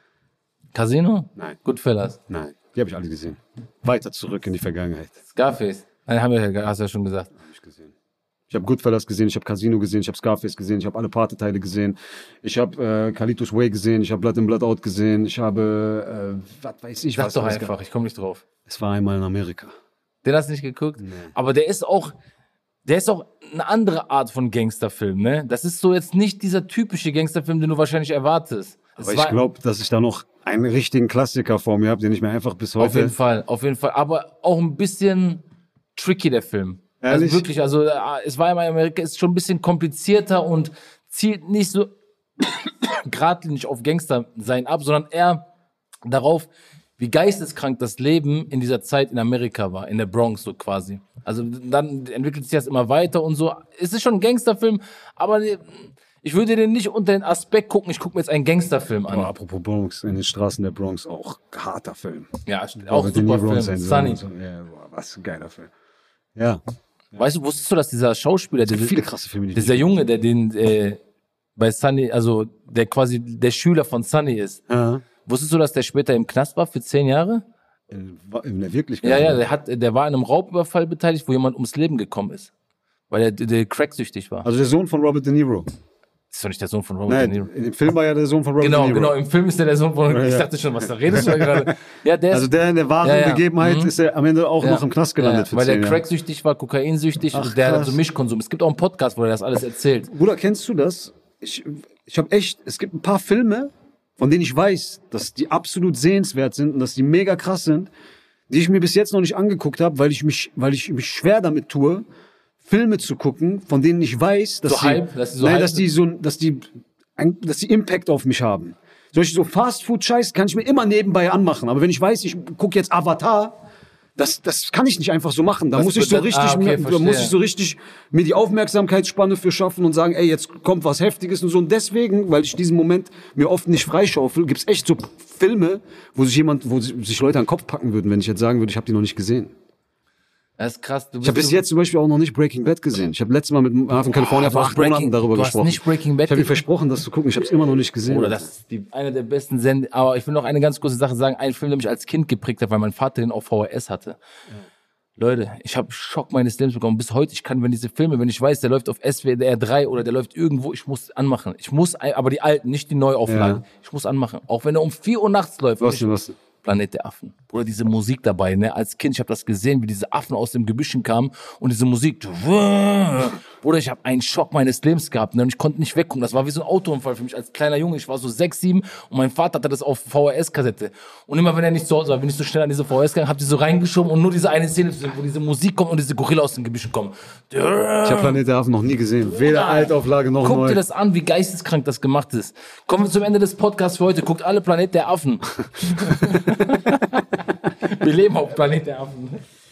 [SPEAKER 1] Casino?
[SPEAKER 2] Nein.
[SPEAKER 1] Goodfellas?
[SPEAKER 2] Nein, die habe ich alle gesehen. Weiter zurück in die Vergangenheit.
[SPEAKER 1] Scarface? Nein, haben wir, hast du ja schon gesagt.
[SPEAKER 2] Hab ich gesehen. Ich habe Goodfellas gesehen, ich habe Casino gesehen, ich habe Scarface gesehen, ich habe alle Pate-Teile gesehen, ich habe äh, Carlitos Way gesehen, ich habe Blood in Blood Out gesehen, ich habe, äh, was weiß ich
[SPEAKER 1] Sag
[SPEAKER 2] was.
[SPEAKER 1] doch einfach, ich komme nicht drauf.
[SPEAKER 2] Es war einmal in Amerika.
[SPEAKER 1] Den hast du nicht geguckt?
[SPEAKER 2] Nee.
[SPEAKER 1] Aber der ist auch, der ist auch eine andere Art von Gangsterfilm, ne? Das ist so jetzt nicht dieser typische Gangsterfilm, den du wahrscheinlich erwartest.
[SPEAKER 2] Aber ich glaube, dass ich da noch einen richtigen Klassiker vor mir habe, den ich mir einfach bis heute...
[SPEAKER 1] Auf jeden Fall, auf jeden Fall. Aber auch ein bisschen tricky, der Film.
[SPEAKER 2] Ehrlich?
[SPEAKER 1] Also wirklich, also es war immer in Amerika, ist schon ein bisschen komplizierter und zielt nicht so geradlinig auf Gangster sein ab, sondern eher darauf, wie geisteskrank das Leben in dieser Zeit in Amerika war, in der Bronx so quasi. Also dann entwickelt sich das immer weiter und so. Es ist schon ein Gangsterfilm, aber ich würde den nicht unter den Aspekt gucken, ich gucke mir jetzt einen Gangsterfilm an.
[SPEAKER 2] Aber apropos Bronx, in den Straßen der Bronx, auch harter Film.
[SPEAKER 1] Ja, auch super Film. Sunny.
[SPEAKER 2] So. Ja, was ein geiler Film. Ja.
[SPEAKER 1] Weißt du, wusstest du, dass dieser Schauspieler, der,
[SPEAKER 2] viele krasse Filme, die
[SPEAKER 1] dieser Junge, der den äh, bei Sunny, also der quasi der Schüler von Sunny ist,
[SPEAKER 2] ja.
[SPEAKER 1] Wusstest du, dass der später im Knast war für zehn Jahre?
[SPEAKER 2] In, in der Wirklichkeit?
[SPEAKER 1] Ja, ja, der hat, der war in einem Raubüberfall beteiligt, wo jemand ums Leben gekommen ist, weil er der, der cracksüchtig war.
[SPEAKER 2] Also der Sohn von Robert De Niro.
[SPEAKER 1] Das ist doch nicht der Sohn von Robert
[SPEAKER 2] Nein,
[SPEAKER 1] De Niro.
[SPEAKER 2] In dem Film war ja der Sohn von Robert
[SPEAKER 1] genau,
[SPEAKER 2] De Niro.
[SPEAKER 1] Genau, genau. Im Film ist der der Sohn von.
[SPEAKER 2] Ja,
[SPEAKER 1] ich
[SPEAKER 2] ja.
[SPEAKER 1] dachte schon, was da redest du da gerade? Ja, der ist,
[SPEAKER 2] also der in der wahren
[SPEAKER 1] ja, ja.
[SPEAKER 2] Begebenheit
[SPEAKER 1] mhm.
[SPEAKER 2] ist er am Ende auch
[SPEAKER 1] ja.
[SPEAKER 2] noch im Knast gelandet.
[SPEAKER 1] Ja,
[SPEAKER 2] für
[SPEAKER 1] weil
[SPEAKER 2] zehn
[SPEAKER 1] der
[SPEAKER 2] Jahre.
[SPEAKER 1] cracksüchtig war, kokainsüchtig
[SPEAKER 2] Ach,
[SPEAKER 1] und der
[SPEAKER 2] krass.
[SPEAKER 1] hat so Mischkonsum. Es gibt auch einen Podcast, wo er das alles erzählt.
[SPEAKER 2] Bruder, kennst du das? Ich, ich habe echt, es gibt ein paar Filme, von denen ich weiß, dass die absolut sehenswert sind und dass die mega krass sind, die ich mir bis jetzt noch nicht angeguckt habe, weil ich mich, weil ich mich schwer damit tue, Filme zu gucken, von denen ich weiß, dass
[SPEAKER 1] so
[SPEAKER 2] sie,
[SPEAKER 1] Hype, dass, so
[SPEAKER 2] nein,
[SPEAKER 1] Hype
[SPEAKER 2] dass die so, dass die, dass die Impact auf mich haben. Solche so Fast-Food-Scheiß kann ich mir immer nebenbei anmachen, aber wenn ich weiß, ich gucke jetzt Avatar, das, das kann ich nicht einfach so machen. Da
[SPEAKER 1] Was
[SPEAKER 2] muss ich so
[SPEAKER 1] bedeutet-
[SPEAKER 2] richtig,
[SPEAKER 1] ah, okay,
[SPEAKER 2] da
[SPEAKER 1] verstehe.
[SPEAKER 2] muss ich so richtig mir die Aufmerksamkeitsspanne für schaffen und sagen, ey, jetzt kommt was Heftiges und so. Und deswegen, weil ich diesen Moment mir oft nicht freischaufel, gibt's echt so Filme, wo sich jemand, wo sich Leute an den Kopf packen würden, wenn ich jetzt sagen würde, ich habe die noch nicht gesehen.
[SPEAKER 1] Das ist krass. Du
[SPEAKER 2] Ich habe bis jetzt zum Beispiel auch noch nicht Breaking Bad gesehen. Ich habe letztes Mal mit Marvin California vor acht
[SPEAKER 1] Breaking,
[SPEAKER 2] Monaten darüber
[SPEAKER 1] du
[SPEAKER 2] gesprochen.
[SPEAKER 1] Hast nicht Breaking Bad
[SPEAKER 2] ich habe dir versprochen, das zu gucken. Ich habe es immer noch nicht gesehen.
[SPEAKER 1] Oder das ist die, eine der besten Sendungen. Aber ich will noch eine ganz kurze Sache sagen. Ein Film, der mich als Kind geprägt hat, weil mein Vater den auf V H S hatte. Ja. Leute, ich habe Schock meines Lebens bekommen. Bis heute, ich kann, wenn diese Filme, wenn ich weiß, der läuft auf S W R drei oder der läuft irgendwo, ich muss anmachen. Ich muss, aber die alten, nicht die Neuauflagen. Ja. Ich muss anmachen. Auch wenn er um vier Uhr nachts läuft.
[SPEAKER 2] Was denn, was?
[SPEAKER 1] Planet der Affen. Oder diese Musik dabei, ne? Als Kind, ich habe das gesehen, wie diese Affen aus dem Gebüschen kamen und diese Musik. Bruder, ich habe einen Schock meines Lebens gehabt, ne? Und ich konnte nicht weggucken. Das war wie so ein Autounfall für mich als kleiner Junge. Ich war so sechs, sieben und mein Vater hatte das auf V H S-Kassette. Und immer wenn er nicht zu Hause war, bin ich so schnell an diese V H S gegangen, hab die so reingeschoben und nur diese eine Szene, wo diese Musik kommt und diese Gorilla aus dem Gebüschen kommen.
[SPEAKER 2] Ich habe Planet der Affen noch nie gesehen. Weder Altauflage noch
[SPEAKER 1] Guck
[SPEAKER 2] neu.
[SPEAKER 1] Guck dir das an, wie geisteskrank das gemacht ist. Kommen wir zum Ende des Podcasts für heute. Guckt alle Planet der Affen. Wir leben auf Planet der Affen.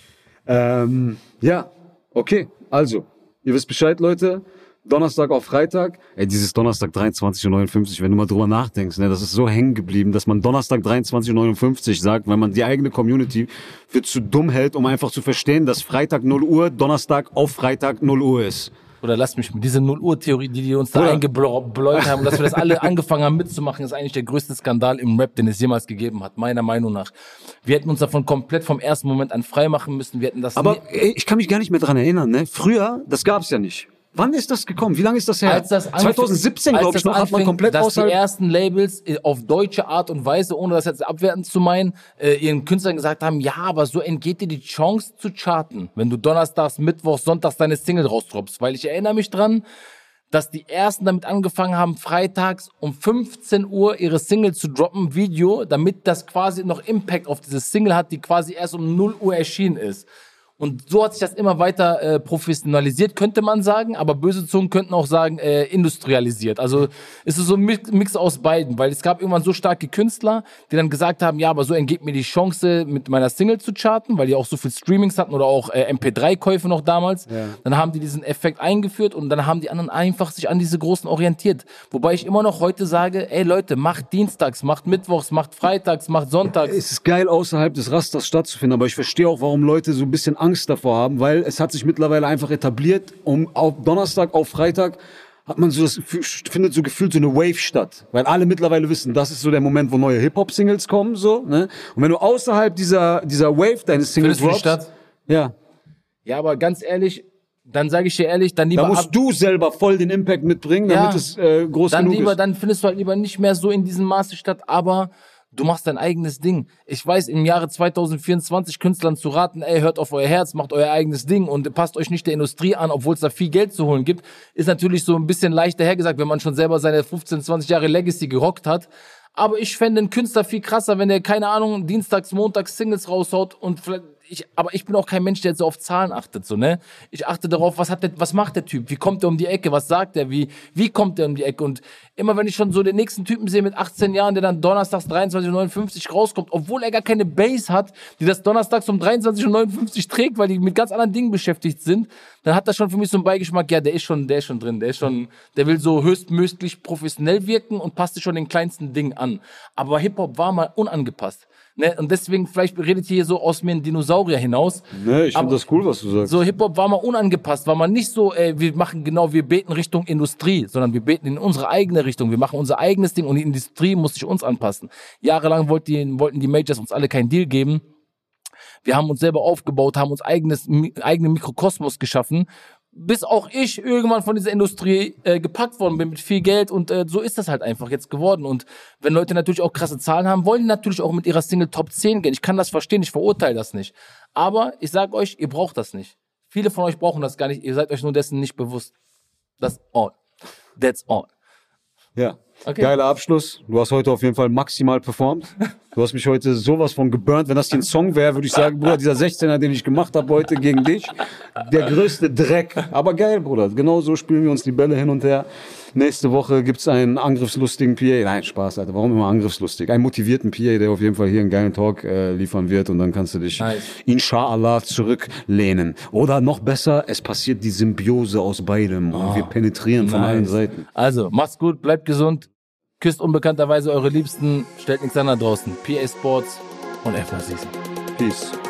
[SPEAKER 2] Ähm, ja, okay. Also, ihr wisst Bescheid, Leute. Donnerstag auf Freitag. Ey, dieses Donnerstag dreiundzwanzig Uhr neunundfünfzig, wenn du mal drüber nachdenkst, ne, das ist so hängen geblieben, dass man Donnerstag dreiundzwanzig Uhr neunundfünfzig sagt, weil man die eigene Community für zu dumm hält, um einfach zu verstehen, dass Freitag null Uhr, Donnerstag auf Freitag null Uhr ist.
[SPEAKER 1] Oder lass mich mit dieser null Uhr Theorie, die die uns da eingebläut haben, und dass wir das alle angefangen haben mitzumachen, ist eigentlich der größte Skandal im Rap, den es jemals gegeben hat, meiner Meinung nach. Wir hätten uns davon komplett vom ersten Moment an frei machen müssen. Wir hätten das
[SPEAKER 2] Aber ey, ich kann mich gar nicht mehr dran erinnern, ne? Früher, das gab's ja nicht. Wann ist das gekommen? Wie lange ist das her?
[SPEAKER 1] Als das
[SPEAKER 2] zwanzig siebzehn, glaube ich, noch, hat man komplett
[SPEAKER 1] dass
[SPEAKER 2] außerhalb...
[SPEAKER 1] die ersten Labels auf deutsche Art und Weise, ohne das jetzt abwertend zu meinen, äh, ihren Künstlern gesagt haben, ja, aber so entgeht dir die Chance zu charten, wenn du donnerstags, mittwochs, sonntags deine Single rausdroppst. Weil ich erinnere mich dran, dass die ersten damit angefangen haben, freitags um fünfzehn Uhr ihre Single zu droppen, Video, damit das quasi noch Impact auf diese Single hat, die quasi erst um null Uhr erschienen ist. Und so hat sich das immer weiter äh, professionalisiert, könnte man sagen, aber böse Zungen könnten auch sagen, äh, industrialisiert. Also es ist so ein Mix aus beiden, weil es gab irgendwann so starke Künstler, die dann gesagt haben, ja, aber so entgeht mir die Chance, mit meiner Single zu charten, weil die auch so viel Streamings hatten oder auch äh, M P drei Käufe noch damals. Ja. Dann haben die diesen Effekt eingeführt und dann haben die anderen einfach sich an diese Großen orientiert. Wobei ich immer noch heute sage, ey Leute, macht dienstags, macht mittwochs, macht freitags, macht sonntags.
[SPEAKER 2] Es ist geil, außerhalb des Rasters stattzufinden, aber ich verstehe auch, warum Leute so ein bisschen Angst davor haben, weil es hat sich mittlerweile einfach etabliert, um auf Donnerstag, auf Freitag hat man so das Gefühl, findet so gefühlt so eine Wave statt, weil alle mittlerweile wissen, das ist so der Moment, wo neue Hip-Hop-Singles kommen, so, ne? Und wenn du außerhalb dieser, dieser Wave deines Singles droppst, statt? Ja.
[SPEAKER 1] Ja, aber ganz ehrlich, dann sage ich dir ehrlich, dann lieber...
[SPEAKER 2] Da musst du selber voll den Impact mitbringen, damit ja, es äh, groß
[SPEAKER 1] dann
[SPEAKER 2] genug
[SPEAKER 1] lieber,
[SPEAKER 2] ist.
[SPEAKER 1] Dann findest du halt lieber nicht mehr so in diesem Maße statt, aber du machst dein eigenes Ding. Ich weiß, im Jahre zwanzig vierundzwanzig Künstlern zu raten, ey, hört auf euer Herz, macht euer eigenes Ding und passt euch nicht der Industrie an, obwohl es da viel Geld zu holen gibt, ist natürlich so ein bisschen leichter hergesagt, wenn man schon selber seine fünfzehn, zwanzig Jahre Legacy gerockt hat. Aber ich fände einen Künstler viel krasser, wenn der, keine Ahnung, dienstags, montags Singles raushaut und vielleicht, ich, aber ich bin auch kein Mensch, der jetzt so auf Zahlen achtet, so, ne? Ich achte darauf, was hat der, was macht der Typ? Wie kommt der um die Ecke? Was sagt der? Wie, wie kommt der um die Ecke? Und immer wenn ich schon so den nächsten Typen sehe mit achtzehn Jahren, der dann donnerstags dreiundzwanzig Uhr neunundfünfzig rauskommt, obwohl er gar keine Base hat, die das donnerstags um dreiundzwanzig Uhr neunundfünfzig trägt, weil die mit ganz anderen Dingen beschäftigt sind, dann hat das schon für mich so einen Beigeschmack, ja, der ist schon, der ist schon drin, der ist schon, der will so höchstmöglich professionell wirken und passt sich schon den kleinsten Dingen an. Aber Hip-Hop war mal unangepasst. Ne? Und deswegen, vielleicht redet hier so aus mir ein Dinosaurier hinaus.
[SPEAKER 2] Ne, ich finde das cool, was du sagst.
[SPEAKER 1] So Hip-Hop war mal unangepasst, war mal nicht so, ey, wir machen genau, wir beten Richtung Industrie, sondern wir beten in unsere eigene Richtung. Wir machen unser eigenes Ding und die Industrie muss sich uns anpassen. Jahrelang wollten die, wollten die Majors uns alle keinen Deal geben. Wir haben uns selber aufgebaut, haben uns eigenes, eigenen Mikrokosmos geschaffen, bis auch ich irgendwann von dieser Industrie äh, gepackt worden bin mit viel Geld und äh, so ist das halt einfach jetzt geworden. Und wenn Leute natürlich auch krasse Zahlen haben, wollen die natürlich auch mit ihrer Single Top zehn gehen. Ich kann das verstehen, ich verurteile das nicht. Aber ich sag euch, ihr braucht das nicht. Viele von euch brauchen das gar nicht, ihr seid euch nur dessen nicht bewusst. That's all. That's all.
[SPEAKER 2] Ja, okay. Geiler Abschluss. Du hast heute auf jeden Fall maximal performt. Du hast mich heute sowas von geburnt. Wenn das hier ein Song wäre, würde ich sagen, Bruder, dieser sechzehner, den ich gemacht habe heute gegen dich, der größte Dreck. Aber geil, Bruder. Genau so spielen wir uns die Bälle hin und her. Nächste Woche gibt's einen angriffslustigen P A. Nein, Spaß, Alter. Warum immer angriffslustig? Einen motivierten P A, der auf jeden Fall hier einen geilen Talk äh, liefern wird. Und dann kannst du dich, nice, inshallah, zurücklehnen. Oder noch besser, es passiert die Symbiose aus beidem. Oh, und wir penetrieren nice von allen Seiten.
[SPEAKER 1] Also, macht's gut, bleibt gesund. Küsst unbekannterweise eure Liebsten. Stellt nichts an da draußen. P A Sports und F N C.
[SPEAKER 2] Peace.